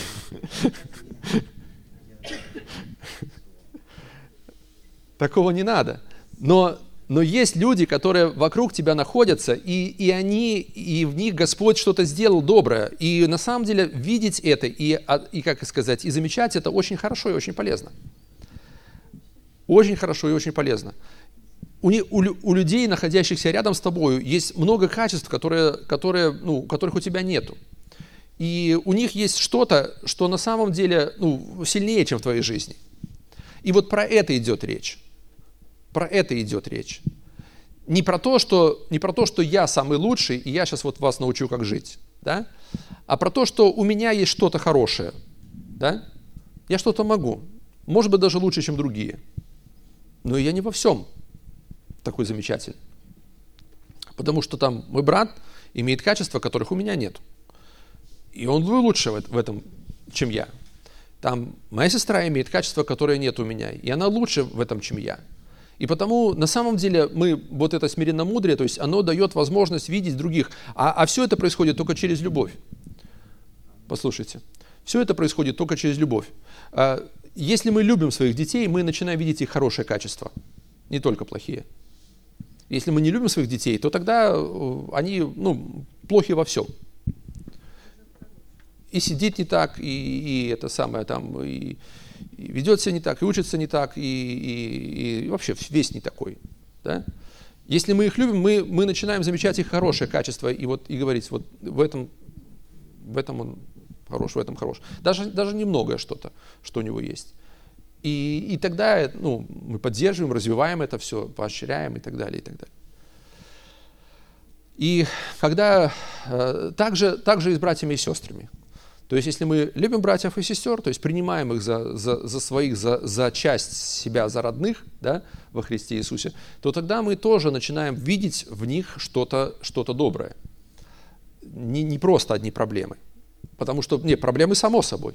Такого не надо. Но, но есть люди, которые вокруг тебя находятся, и, и они, и в них Господь что-то сделал доброе. И на самом деле видеть это и, и, как сказать, и замечать это очень хорошо и очень полезно. Очень хорошо и очень полезно. У, у, у людей, находящихся рядом с тобой, есть много качеств, которые, которые, ну, которых у тебя нету. И у них есть что-то, что на самом деле ну, сильнее, чем в твоей жизни. И вот про это идет речь. Про это идет речь. Не про то, что, не про то, что я самый лучший, и я сейчас вот вас научу, как жить. Да? А про то, что у меня есть что-то хорошее. Да? Я что-то могу. Может быть, даже лучше, чем другие. Но я не во всем такой замечательный. Потому что там мой брат имеет качества, которых у меня нет. И он лучше в этом, чем я. Там моя сестра имеет качества, которые нет у меня. И она лучше в этом, чем я. И потому на самом деле мы, вот это смиренномудрие, то есть оно дает возможность видеть других. А, а все это происходит только через любовь. Послушайте. Все это происходит только через любовь. Если мы любим своих детей, мы начинаем видеть их хорошие качества, не только плохие. Если мы не любим своих детей, то тогда они, ну, плохи во всем. И сидит не так, и, и это самое там, и, и ведет себя не так, и учится не так, и, и, и вообще весь не такой. Да? Если мы их любим, мы, мы начинаем замечать их хорошее качество и, вот, и говорить, вот в этом, в этом он хорош, в этом хорош. Даже, даже немногое что-то, что у него есть. И, и тогда ну, мы поддерживаем, развиваем это все, поощряем и так далее, и так далее. И когда э, также, также и с братьями и сестрами. То есть, если мы любим братьев и сестер, то есть принимаем их за, за, за своих, за, за часть себя, за родных, да, во Христе Иисусе, то тогда мы тоже начинаем видеть в них что-то, что-то доброе. Не, не просто одни проблемы. Потому что, нет, проблемы само собой.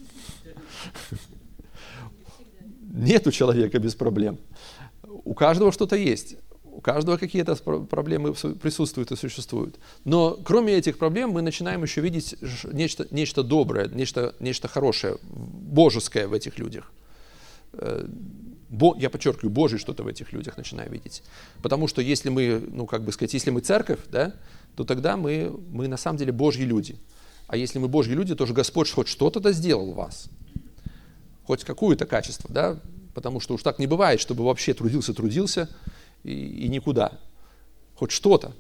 Нету человека без проблем. У каждого что-то есть. У каждого какие-то проблемы присутствуют и существуют. Но кроме этих проблем мы начинаем еще видеть нечто, нечто доброе, нечто, нечто хорошее, божеское в этих людях. Бо, я подчеркиваю, Божие что-то в этих людях начинаем видеть. Потому что если мы, ну как бы сказать, если мы церковь, да, то тогда мы, мы на самом деле Божьи люди. А если мы Божьи люди, то же Господь хоть что-то сделал в вас. Хоть какое-то качество, да, потому что уж так не бывает, чтобы вообще трудился-трудился, И, и никуда. Хоть что-то.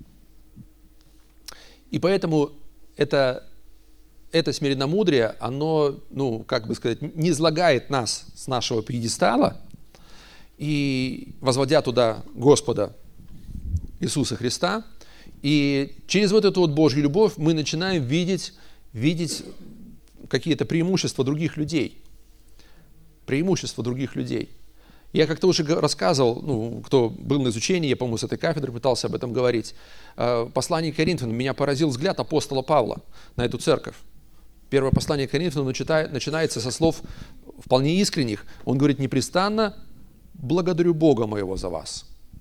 И поэтому это, это смиренномудрие, оно, ну, как бы сказать, не излагает нас с нашего пьедестала и возводя туда Господа Иисуса Христа. И через вот эту вот Божью любовь мы начинаем видеть, видеть какие-то преимущества других людей. Преимущества других людей. Я как-то уже рассказывал, ну, кто был на изучении, я, по-моему, с этой кафедры пытался об этом говорить. Послание к Коринфянам, меня поразил взгляд апостола Павла на эту церковь. Первое послание к Коринфянам начинается со слов вполне искренних. Он говорит: непрестанно благодарю Бога моего за вас.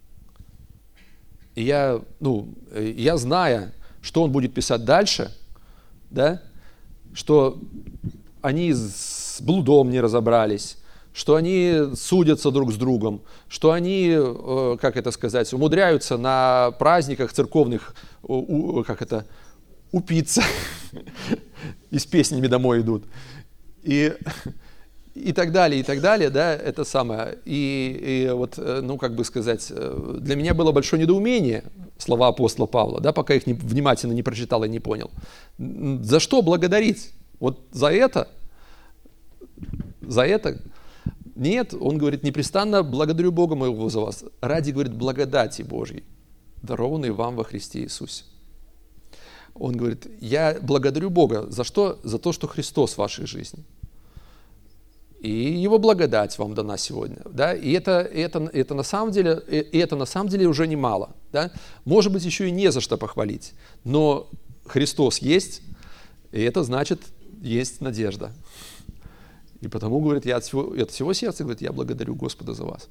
И я, ну, я зная, что он будет писать дальше, да, что они с блудом не разобрались, что они судятся друг с другом, что они, как это сказать, умудряются на праздниках церковных, как это, упиться, и с песнями домой идут, и, и так далее, и так далее, да, это самое. И, и вот, ну, как бы сказать, для меня было большое недоумение слова апостола Павла, да, пока их не, внимательно не прочитал и не понял. За что благодарить? Вот за это? За это? Нет, он говорит: непрестанно благодарю Бога моего за вас, ради, говорит, благодати Божьей, дарованной вам во Христе Иисусе. Он говорит: я благодарю Бога за что? За то, что Христос в вашей жизни. И Его благодать вам дана сегодня. Да? И это, это, это, на самом деле, и это на самом деле уже немало. Да? Может быть, еще и не за что похвалить, но Христос есть, и это значит, есть надежда. И потому, говорит, я от всего, от всего сердца, говорит, я благодарю Господа за вас.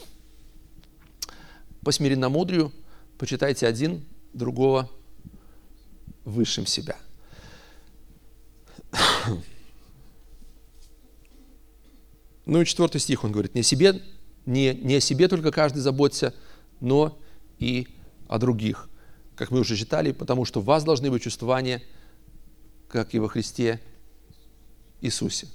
По смиренномудрию почитайте один другого высшим себя. Ну и четвертый стих, он говорит: не, себе, не, не о себе только каждый заботится, но и о других. Как мы уже читали, потому что у вас должны быть чувствования, как и во Христе Иисусе.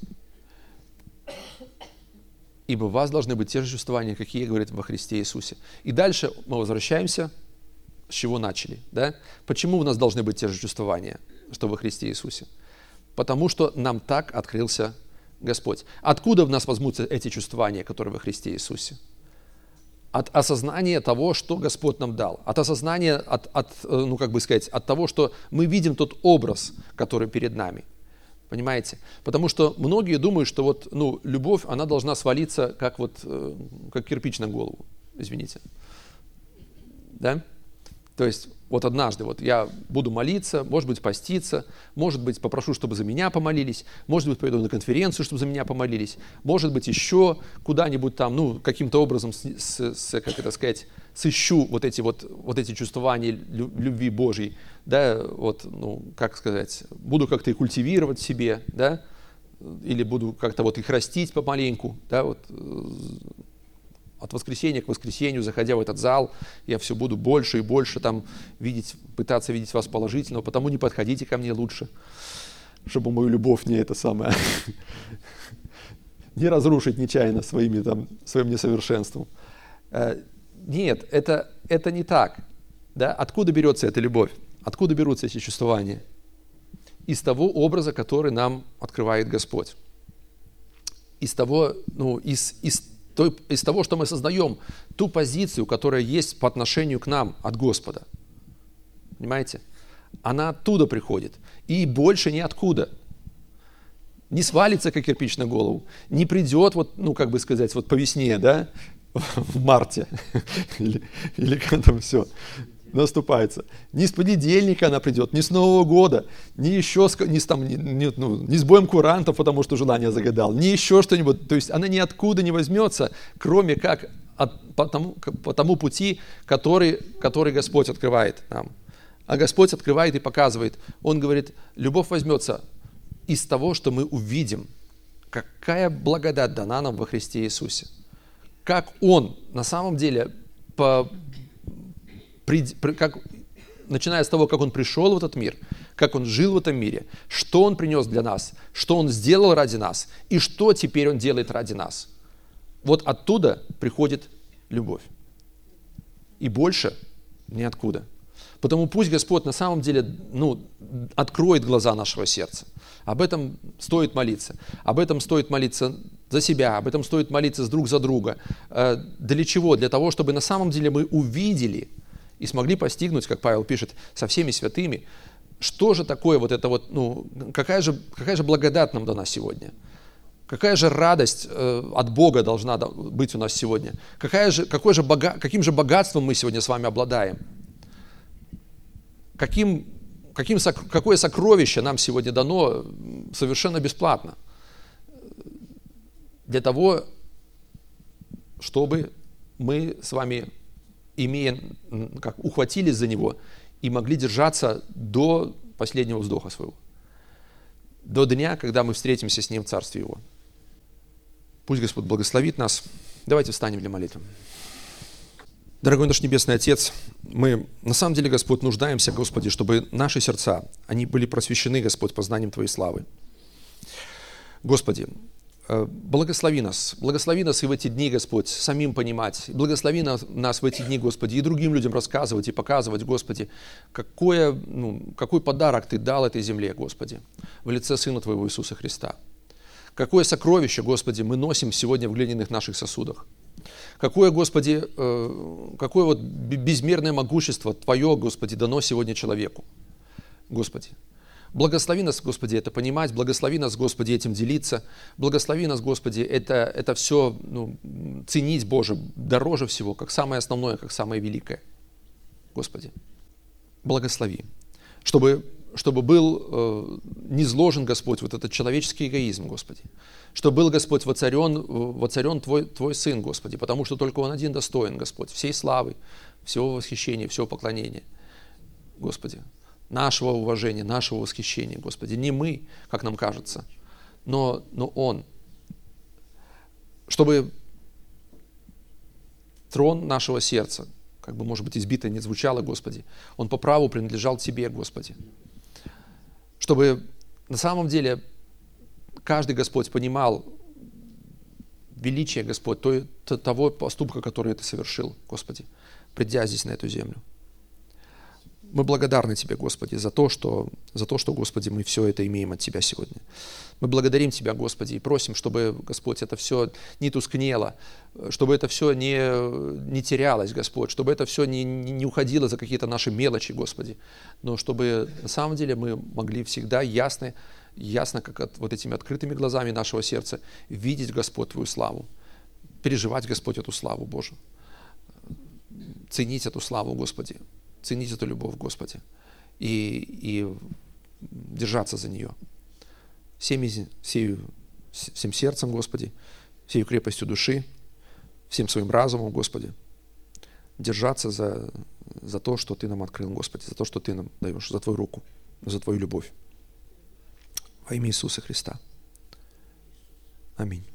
Ибо у вас должны быть те же чувствования, какие, говорит, во Христе Иисусе. И дальше мы возвращаемся, с чего начали. Да? Почему у нас должны быть те же чувствования, что во Христе Иисусе? Потому что нам так открылся Господь. Откуда в нас возьмутся эти чувствования, которые во Христе Иисусе? От осознания того, что Господь нам дал. От осознания, от, от, ну, как бы сказать, от того, что мы видим тот образ, который перед нами. Понимаете? Потому что многие думают, что вот, ну, любовь, она должна свалиться, как, вот, как кирпич на голову. Извините. Да? То есть, вот однажды вот я буду молиться, может быть, поститься, может быть, попрошу, чтобы за меня помолились, может быть, пойду на конференцию, чтобы за меня помолились, может быть, еще куда-нибудь там, ну, каким-то образом, с, с, с, как это сказать, сыщу вот эти вот, вот эти чувствования любви Божьей, да, вот, ну, как сказать, буду как-то их культивировать в себе, да, или буду как-то вот их растить помаленьку, да, вот. от воскресенья к воскресенью, заходя в этот зал, я все буду больше и больше там видеть, пытаться видеть вас положительного, потому не подходите ко мне лучше, чтобы мою любовь не это самое, не разрушить нечаянно своими, там, своим несовершенством. Нет, это, это не так. Да? Откуда берется эта любовь? Откуда берутся эти чувствования? Из того образа, который нам открывает Господь. Из того, ну, из, из, той, из того, что мы создаем, ту позицию, которая есть по отношению к нам от Господа. Понимаете? Она оттуда приходит. И больше ниоткуда. Не свалится, как кирпич на голову. Не придет, вот, ну, как бы сказать, вот по весне, да, в марте. Или, или когда там все наступается. Не с понедельника она придет, не с Нового года, не еще с, не с, там, не, не, ну, не с боем курантов, потому что желание загадал, не еще что-нибудь. То есть она ниоткуда не возьмется, кроме как от, по, тому, по тому пути, который, который Господь открывает нам. А Господь открывает и показывает. Он говорит, любовь возьмется из того, что мы увидим, какая благодать дана нам во Христе Иисусе. Как Он на самом деле по Как, начиная с того, как Он пришел в этот мир, как Он жил в этом мире, что Он принес для нас, что Он сделал ради нас и что теперь Он делает ради нас. Вот оттуда приходит любовь. И больше ниоткуда. Потому пусть Господь на самом деле ну, откроет глаза нашего сердца. Об этом стоит молиться. Об этом стоит молиться за себя, об этом стоит молиться друг за друга. Для чего? Для того, чтобы на самом деле мы увидели и смогли постигнуть, как Павел пишет, со всеми святыми, что же такое вот это вот, ну, какая же, какая же благодать нам дана сегодня? Какая же радость э, от Бога должна быть у нас сегодня? Какая же, какое же бога, каким же богатством мы сегодня с вами обладаем? Каким, каким, какое сокровище нам сегодня дано совершенно бесплатно? Для того, чтобы мы с вами имея, как, ухватились за него и могли держаться до последнего вздоха своего. До дня, когда мы встретимся с ним в Царстве Его. Пусть Господь благословит нас. Давайте встанем для молитвы. Дорогой наш Небесный Отец, мы на самом деле, Господь, нуждаемся, Господи, чтобы наши сердца, они были просвещены, Господь, познанием Твоей славы. Господи, благослови нас, благослови нас и в эти дни, Господь, самим понимать. Благослови нас, нас в эти дни, Господи, и другим людям рассказывать и показывать, Господи, какое, ну, какой подарок Ты дал этой земле, Господи, в лице Сына Твоего Иисуса Христа. Какое сокровище, Господи, мы носим сегодня в глиняных наших сосудах. Какое, Господи, какое вот безмерное могущество Твое, Господи, дано сегодня человеку. Господи, благослови нас, Господи, это понимать, благослови нас, Господи, этим делиться, благослови нас, Господи, это, это все ну, ценить, Боже, дороже всего, как самое основное, как самое великое. Господи, благослови, чтобы, чтобы был э, низложен, Господь, вот этот человеческий эгоизм, Господи, чтобы был, Господь, воцарен, воцарен Твой, Твой Сын, Господи, потому что только Он один достоин, Господь, всей славы, всего восхищения, всего поклонения, Господи. Нашего уважения, нашего восхищения, Господи. Не мы, как нам кажется, но, но Он. Чтобы трон нашего сердца, как бы, может быть, избито не звучало, Господи, он по праву принадлежал Тебе, Господи. Чтобы на самом деле каждый, Господь, понимал величие, Господь, того поступка, который Ты совершил, Господи, придя здесь на эту землю. Мы благодарны Тебе, Господи, за то, что, за то, что, Господи, мы все это имеем от Тебя сегодня. Мы благодарим Тебя, Господи, и просим, чтобы, Господь, это все не тускнело, чтобы это все не, не терялось, Господь, чтобы это все не, не уходило за какие-то наши мелочи, Господи, но чтобы на самом деле мы могли всегда ясно, ясно как от, вот этими открытыми глазами нашего сердца видеть, Господь, Твою славу, переживать, Господь, эту славу Божию, ценить эту славу, Господи, ценить эту любовь, Господи, и, и держаться за нее. Всеми, всею, всем сердцем, Господи, всей крепостью души, всем своим разумом, Господи, держаться за, за то, что Ты нам открыл, Господи, за то, что Ты нам даешь, за Твою руку, за Твою любовь. Во имя Иисуса Христа. Аминь.